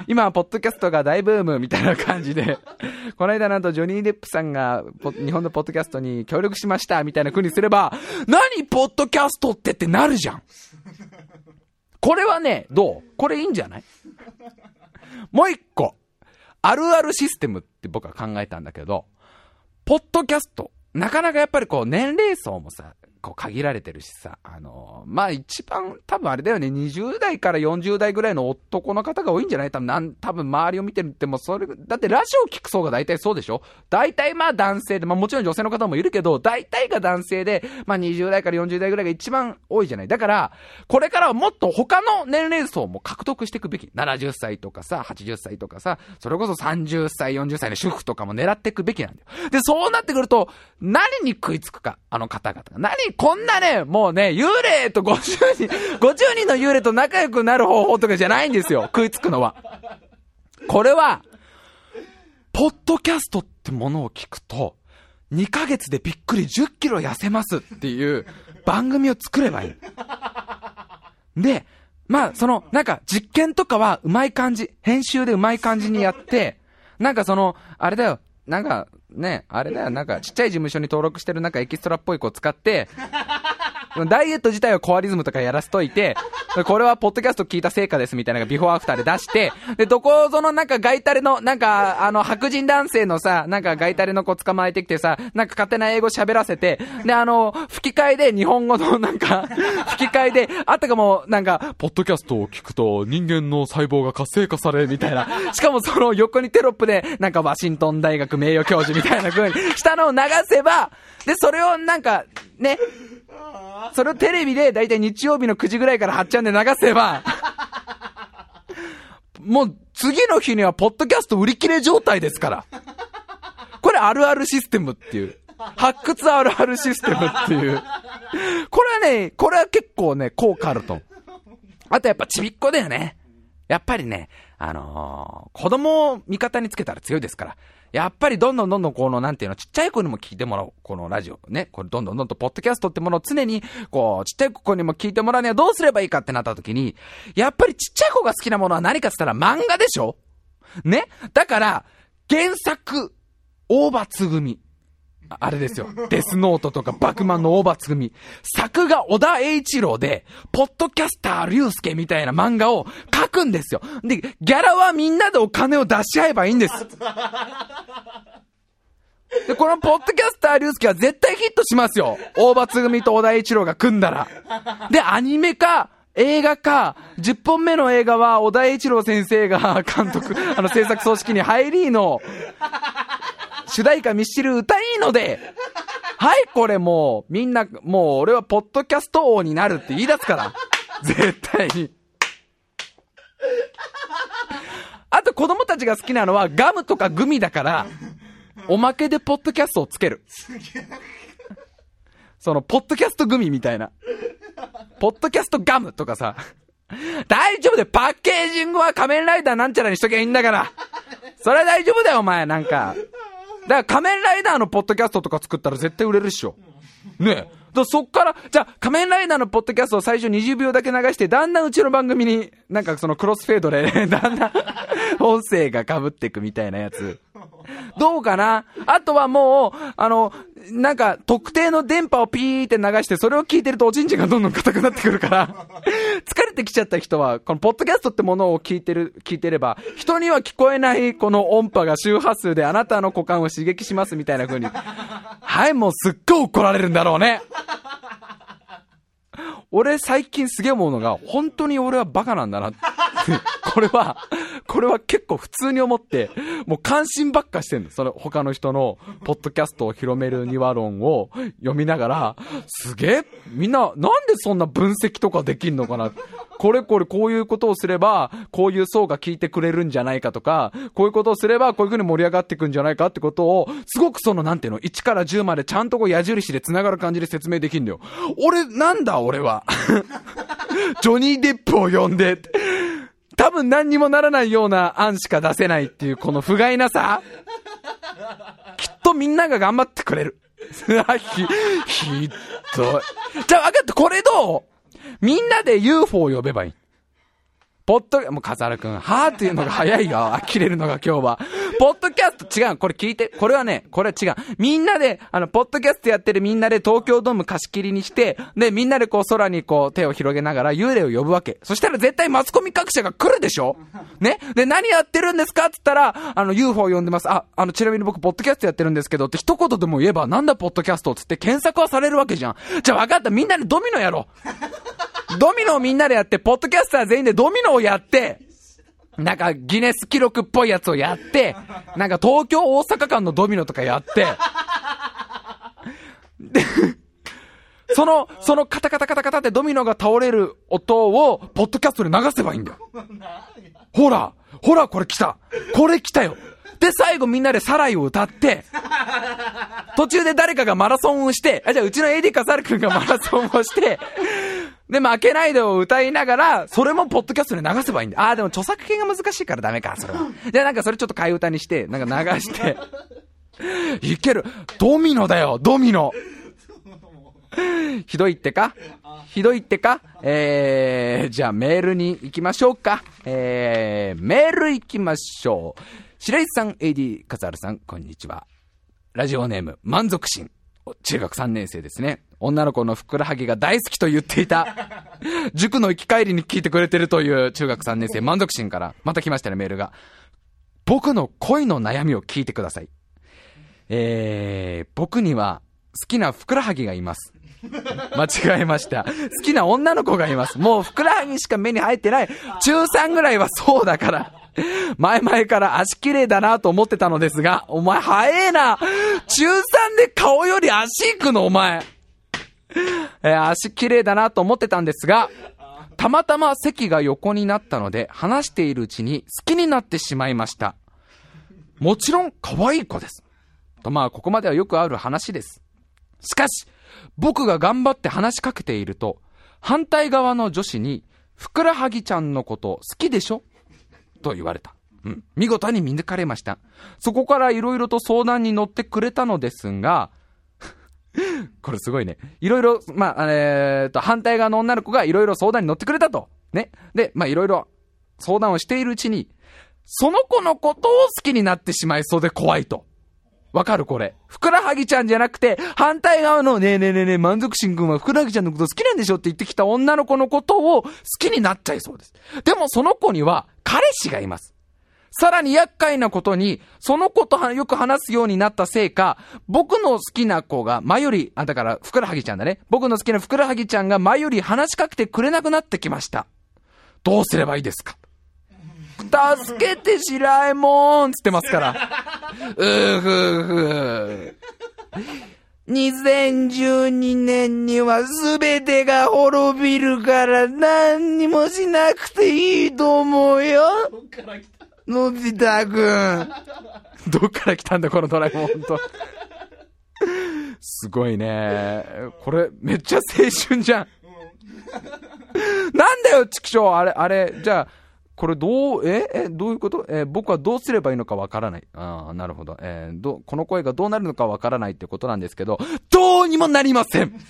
今ポッドキャストが大ブームみたいな感じで、この間なんとジョニー・デップさんが日本のポッドキャストに協力しましたみたいな風にすれば、何ポッドキャストってなるじゃん。これはね、どう？これいいんじゃない？もう一個、あるあるシステムって僕は考えたんだけど、ポッドキャスト、なかなかやっぱりこう年齢層もさ、こう限られてるしさ、まあ一番多分あれだよね、20代から40代ぐらいの男の方が多いんじゃない？多分周りを見てるってもそれ、だってラジオ聞く層が大体そうでしょ？大体まあ男性で、まあもちろん女性の方もいるけど、大体が男性で、まあ20代から40代ぐらいが一番多いじゃない。だから、これからはもっと他の年齢層も獲得していくべき。70歳とかさ、80歳とかさ、それこそ30歳、40歳の主婦とかも狙っていくべきなんだよ。で、そうなってくると、何に食いつくか、あの方々が。こんなね、もうね、幽霊と50人の幽霊と仲良くなる方法とかじゃないんですよ。食いつくのは。これは、ポッドキャストってものを聞くと、2ヶ月でびっくり10キロ痩せますっていう番組を作ればいい。で、まあ、なんか実験とかはうまい感じ、編集でうまい感じにやって、なんかあれだよ、なんか、ね、あれだよ、なんかちっちゃい事務所に登録してるなんかエキストラっぽい子を使ってダイエット自体はコアリズムとかやらせといて、これはポッドキャスト聞いた成果ですみたいなのがビフォーアフターで出して、でどこぞのなんかガイタレのなんか白人男性のさ、なんかガイタレの子捕まえてきてさ、なんか勝手な英語喋らせて、で吹き替えで日本語のなんか吹き替えであたかもなんかポッドキャストを聞くと人間の細胞が活性化されみたいな、しかもその横にテロップでなんかワシントン大学名誉教授みたいな風にしたのを流せば、でそれをなんかね、それをテレビでだいたい日曜日の9時ぐらいから8ちゃんで流せばもう次の日にはポッドキャスト売り切れ状態ですから。これあるあるシステムっていう、発掘あるあるシステムっていう、これは結構ね効果あると。あとやっぱちびっこだよね。やっぱりね、子供を味方につけたら強いですから。やっぱりどんどんこのなんていうの、ちっちゃい子にも聞いてもらおう。このラジオね、これどんどんとポッドキャストってものを常にこうちっちゃい子にも聞いてもらうにはどうすればいいかってなった時に、やっぱりちっちゃい子が好きなものは何かって言ったら漫画でしょね。だから原作大場つぐみ、あれですよ、デスノートとかバクマンの大場つぐみ、作が小田栄一郎でポッドキャスター龍介みたいな漫画を書くんですよ。でギャラはみんなでお金を出し合えばいいんです。でこのポッドキャスター龍介は絶対ヒットしますよ。大場つぐみと小田栄一郎が組んだら。でアニメ化映画か、10本目の映画は小田栄一郎先生が監督制作組織に入りの主題歌ミスチル歌いいので、はい、これもうみんなもう俺はポッドキャスト王になるって言い出すから絶対に。あと子供たちが好きなのはガムとかグミだから、おまけでポッドキャストをつける。そのポッドキャストグミみたいな、ポッドキャストガムとかさ、大丈夫で、パッケージングは仮面ライダーなんちゃらにしときゃいいんだから、それは大丈夫だよお前。なんかだから仮面ライダーのポッドキャストとか作ったら絶対売れるっしょね。そっからじゃあ仮面ライダーのポッドキャストを最初20秒だけ流して、だんだんうちの番組になんかそのクロスフェードで、ね、だんだん音声が被っていくみたいなやつどうかな。あとはもうなんか特定の電波をピーって流して、それを聞いてるとおちんちんがどんどん硬くなってくるから疲れてきちゃった人はこのポッドキャストってものを聞いてれば、人には聞こえないこの音波が周波数であなたの股間を刺激しますみたいな風にはい、もうすっごい怒られるんだろうね。俺最近すげえ思うのが、本当に俺はバカなんだなってこれは結構普通に思って、もう感心ばっかしてんの。その他の人のポッドキャストを広める庭論を読みながら、すげえみんななんでそんな分析とかできんのかな、これこういうことをすればこういう層が聞いてくれるんじゃないかとか、こういうことをすればこういう風に盛り上がっていくんじゃないかってことを、すごくそのなんていうの、1から10までちゃんとこう矢印で繋がる感じで説明できるんだよ。俺はジョニー・デップを呼んで多分何にもならないような案しか出せないっていうこの不甲斐なさ、きっとみんなが頑張ってくれるひどい。じゃあ分かった、これどう？みんなで UFO を呼べばいい。 もう笠原くん、はーっていうのが早いよ。呆れるのが今日は。ポッドキャスト、違う、これ聞いて。これはね、これは違う。みんなで、ポッドキャストやってるみんなで東京ドーム貸し切りにして、で、みんなでこう空にこう手を広げながら幽霊を呼ぶわけ。そしたら絶対マスコミ各社が来るでしょね。で、何やってるんですかって言ったら、UFO 呼んでます。ちなみに僕、ポッドキャストやってるんですけどって一言でも言えば、なんだポッドキャストつって検索はされるわけじゃん。じゃあ分かった。みんなでドミノやろう。ドミノをみんなでやって、ポッドキャスター全員でドミノをやって、なんかギネス記録っぽいやつをやって、なんか東京大阪間のドミノとかやって、で、そのカタカタカタカタってドミノが倒れる音を、ポッドキャストで流せばいいんだよ。ほら、これ来たよ。で、最後みんなでサライを歌って、途中で誰かがマラソンをして、じゃあうちの AD 笠原くんがマラソンをして、で、負けないでを歌いながら、それもポッドキャストで流せばいいんだ。でも著作権が難しいからダメか、それは。じゃあなんかそれちょっと替え歌にして、なんか流して、いける。ドミノだよ、ドミノ。ひどいってかじゃあメールに行きましょうか。メール行きましょう。白石さん、AD 笠原さん、こんにちは。ラジオネーム、満足心。中学3年生ですね。女の子のふくらはぎが大好きと言っていた。塾の行き帰りに聞いてくれてるという中学3年生、満足心からまた来ましたね、メールが。僕の恋の悩みを聞いてください。僕には好きなふくらはぎがいます。間違えました。好きな女の子がいます。もうふくらはぎしか目に入ってない。中3ぐらいはそうだから。前々から足綺麗だなと思ってたのですが、お前早えな。中3で顔より足いくのお前。足綺麗だなと思ってたんですが、たまたま席が横になったので話しているうちに好きになってしまいました。もちろん可愛い子です。とここまではよくある話です。しかし、僕が頑張って話しかけていると、反対側の女子にふくらはぎちゃんのこと好きでしょと言われた。見事に見抜かれました。そこからいろいろと相談に乗ってくれたのですが、これすごいね。いろいろ、反対側の女の子がいろいろ相談に乗ってくれたと。ね。で、いろいろ相談をしているうちに、その子のことを好きになってしまいそうで怖いと。わかるこれ。ふくらはぎちゃんじゃなくて、反対側のねえ、満足心くんはふくらはぎちゃんのこと好きなんでしょって言ってきた女の子のことを好きになっちゃいそうです。でもその子には彼氏がいます。さらに厄介なことに、その子とよく話すようになったせいか、僕の好きな子が前より、だからふくらはぎちゃんだね。僕の好きなふくらはぎちゃんが前より話しかけてくれなくなってきました。どうすればいいですか？助けて白えもんつってますから。2012年には全てが滅びるから何にもしなくていいと思うよ。 どっから来たのび太くん。どっから来たんだこのドラえもんと。すごいね。これめっちゃ青春じゃん。なんだよチキショー。あれじゃあこれどういうこと？僕はどうすればいいのかわからない。なるほど。この声がどうなるのかわからないってことなんですけど、どうにもなりません。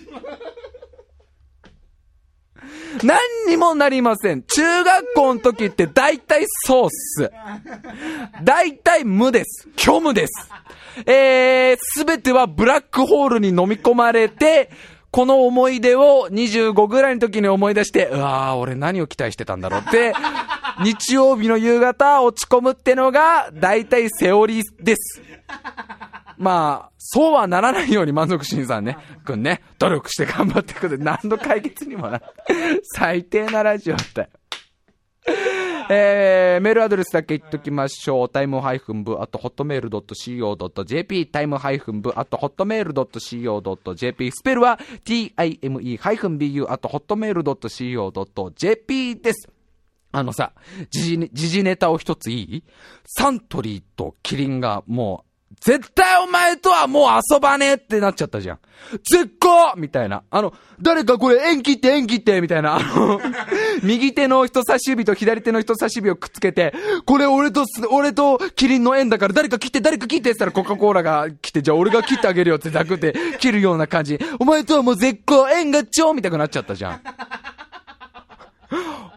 何にもなりません。中学校の時って大体そうっす。大体無です。虚無です。すべてはブラックホールに飲み込まれて、この思い出を25ぐらいの時に思い出して、俺何を期待してたんだろうって、日曜日の夕方落ち込むってのが大体セオリーです。そうはならないように満足心さんね、くんね、努力して頑張ってくれ。何の解決にもな最低なラジオだったよ。メールアドレスだけ言っときましょう。time-bu@hotmail.co.jp time-bu@hotmail.co.jp スペルは time-bu@hotmail.co.jp です。時事ネタを一ついい？サントリーとキリンがもう絶対お前とはもう遊ばねえってなっちゃったじゃん。絶好みたいな。誰かこれ縁切ってみたいな。右手の人差し指と左手の人差し指をくっつけて、これ俺とキリンの縁だから誰か切ってって言ったらコカ・コーラが来て、じゃあ俺が切ってあげるよってざくって切るような感じ。お前とはもう絶好縁が超みたくなっちゃったじゃん。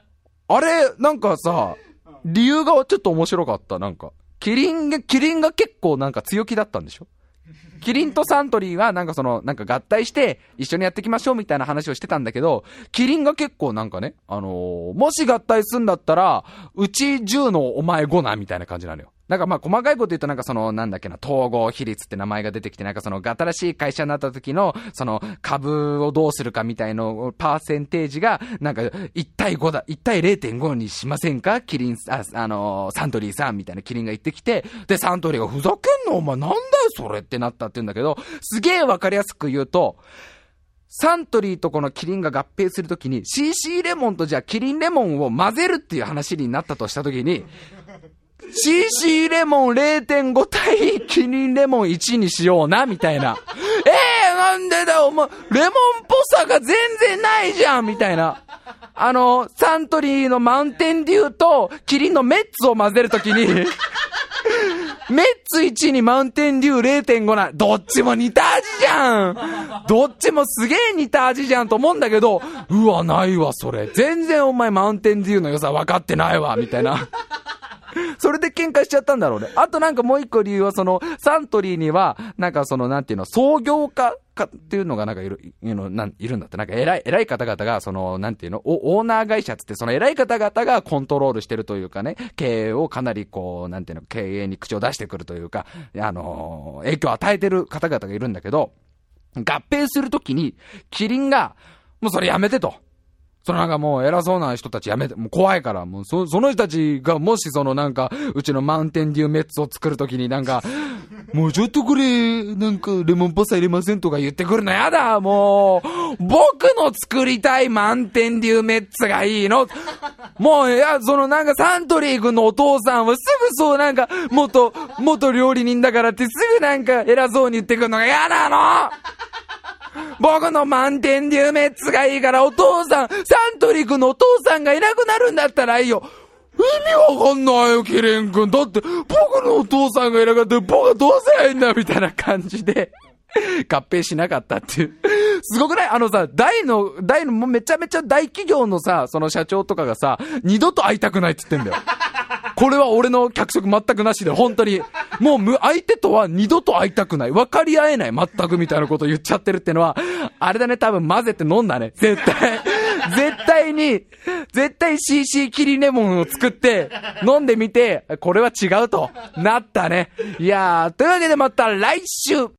あれ、なんかさ、理由がちょっと面白かった。なんか、キリンが結構なんか強気だったんでしょ？キリンとサントリーはなんかなんか合体して一緒にやっていきましょうみたいな話をしてたんだけど、キリンが結構なんかね、もし合体するんだったら、うち10のお前5な、みたいな感じなのよ。なんかまあ細かいこと言うとなんかなんだっけな、統合比率って名前が出てきて、なんか新しい会社になった時の、株をどうするかみたいの、パーセンテージが、なんか1対5だ、1対 0.5 にしませんかキリン、サントリーさんみたいなキリンが言ってきて、で、サントリーがふざけんのお前なんだよそれってなったって言うんだけど、すげえわかりやすく言うと、サントリーとこのキリンが合併するときに CC レモンとじゃあキリンレモンを混ぜるっていう話になったとしたときに、CC レモン 0.5 対キリンレモン1にしようなみたいな。なんでだお前レモンっぽさが全然ないじゃんみたいな。サントリーのマウンテンデューとキリンのメッツを混ぜるときにメッツ1にマウンテンデュー 0.5 な、どっちも似た味じゃん。どっちもすげえ似た味じゃんと思うんだけど、うわないわそれ全然お前マウンテンデューの良さ分かってないわみたいな。それで喧嘩しちゃったんだろうね。あとなんかもう一個理由はサントリーにはなんかなんていうの、創業家っていうのがなんかいるんだって、なんか偉い方々がなんていうの、オーナー会社つって偉い方々がコントロールしてるというかね、経営をかなりなんていうの、経営に口を出してくるというか、影響を与えてる方々がいるんだけど、合併するときにキリンがもうそれやめてと。なんかもう偉そうな人たちやめて、もう怖いから、もうその人たちがもしなんか、うちのマウンテンデューメッツを作るときになんか、もうちょっとこれ、なんかレモンっぽさ入れませんとか言ってくるのやだ、もう、僕の作りたいマウンテンデューメッツがいいの。もう、なんかサントリー君のお父さんはすぐなんか、元料理人だからってすぐなんか偉そうに言ってくるのが嫌なの。僕のマウンテンデューメッツがいいからお父さん、サントリー君のお父さんがいなくなるんだったらいいよ。意味わかんないよ、キリン君。だって、僕のお父さんがいなかったら僕はどうすりゃいいんだみたいな感じで、合併しなかったっていう。すごくない大のもうめちゃめちゃ大企業のさ、社長とかがさ、二度と会いたくないって言ってんだよ。これは俺の脚色全くなしで、本当に。もう相手とは二度と会いたくない。分かり合えない全くみたいなことを言っちゃってるってのは、あれだね、多分混ぜて飲んだね。絶対 CC キリンレモンを作って、飲んでみて、これは違うとなったね。いやー、というわけでまた来週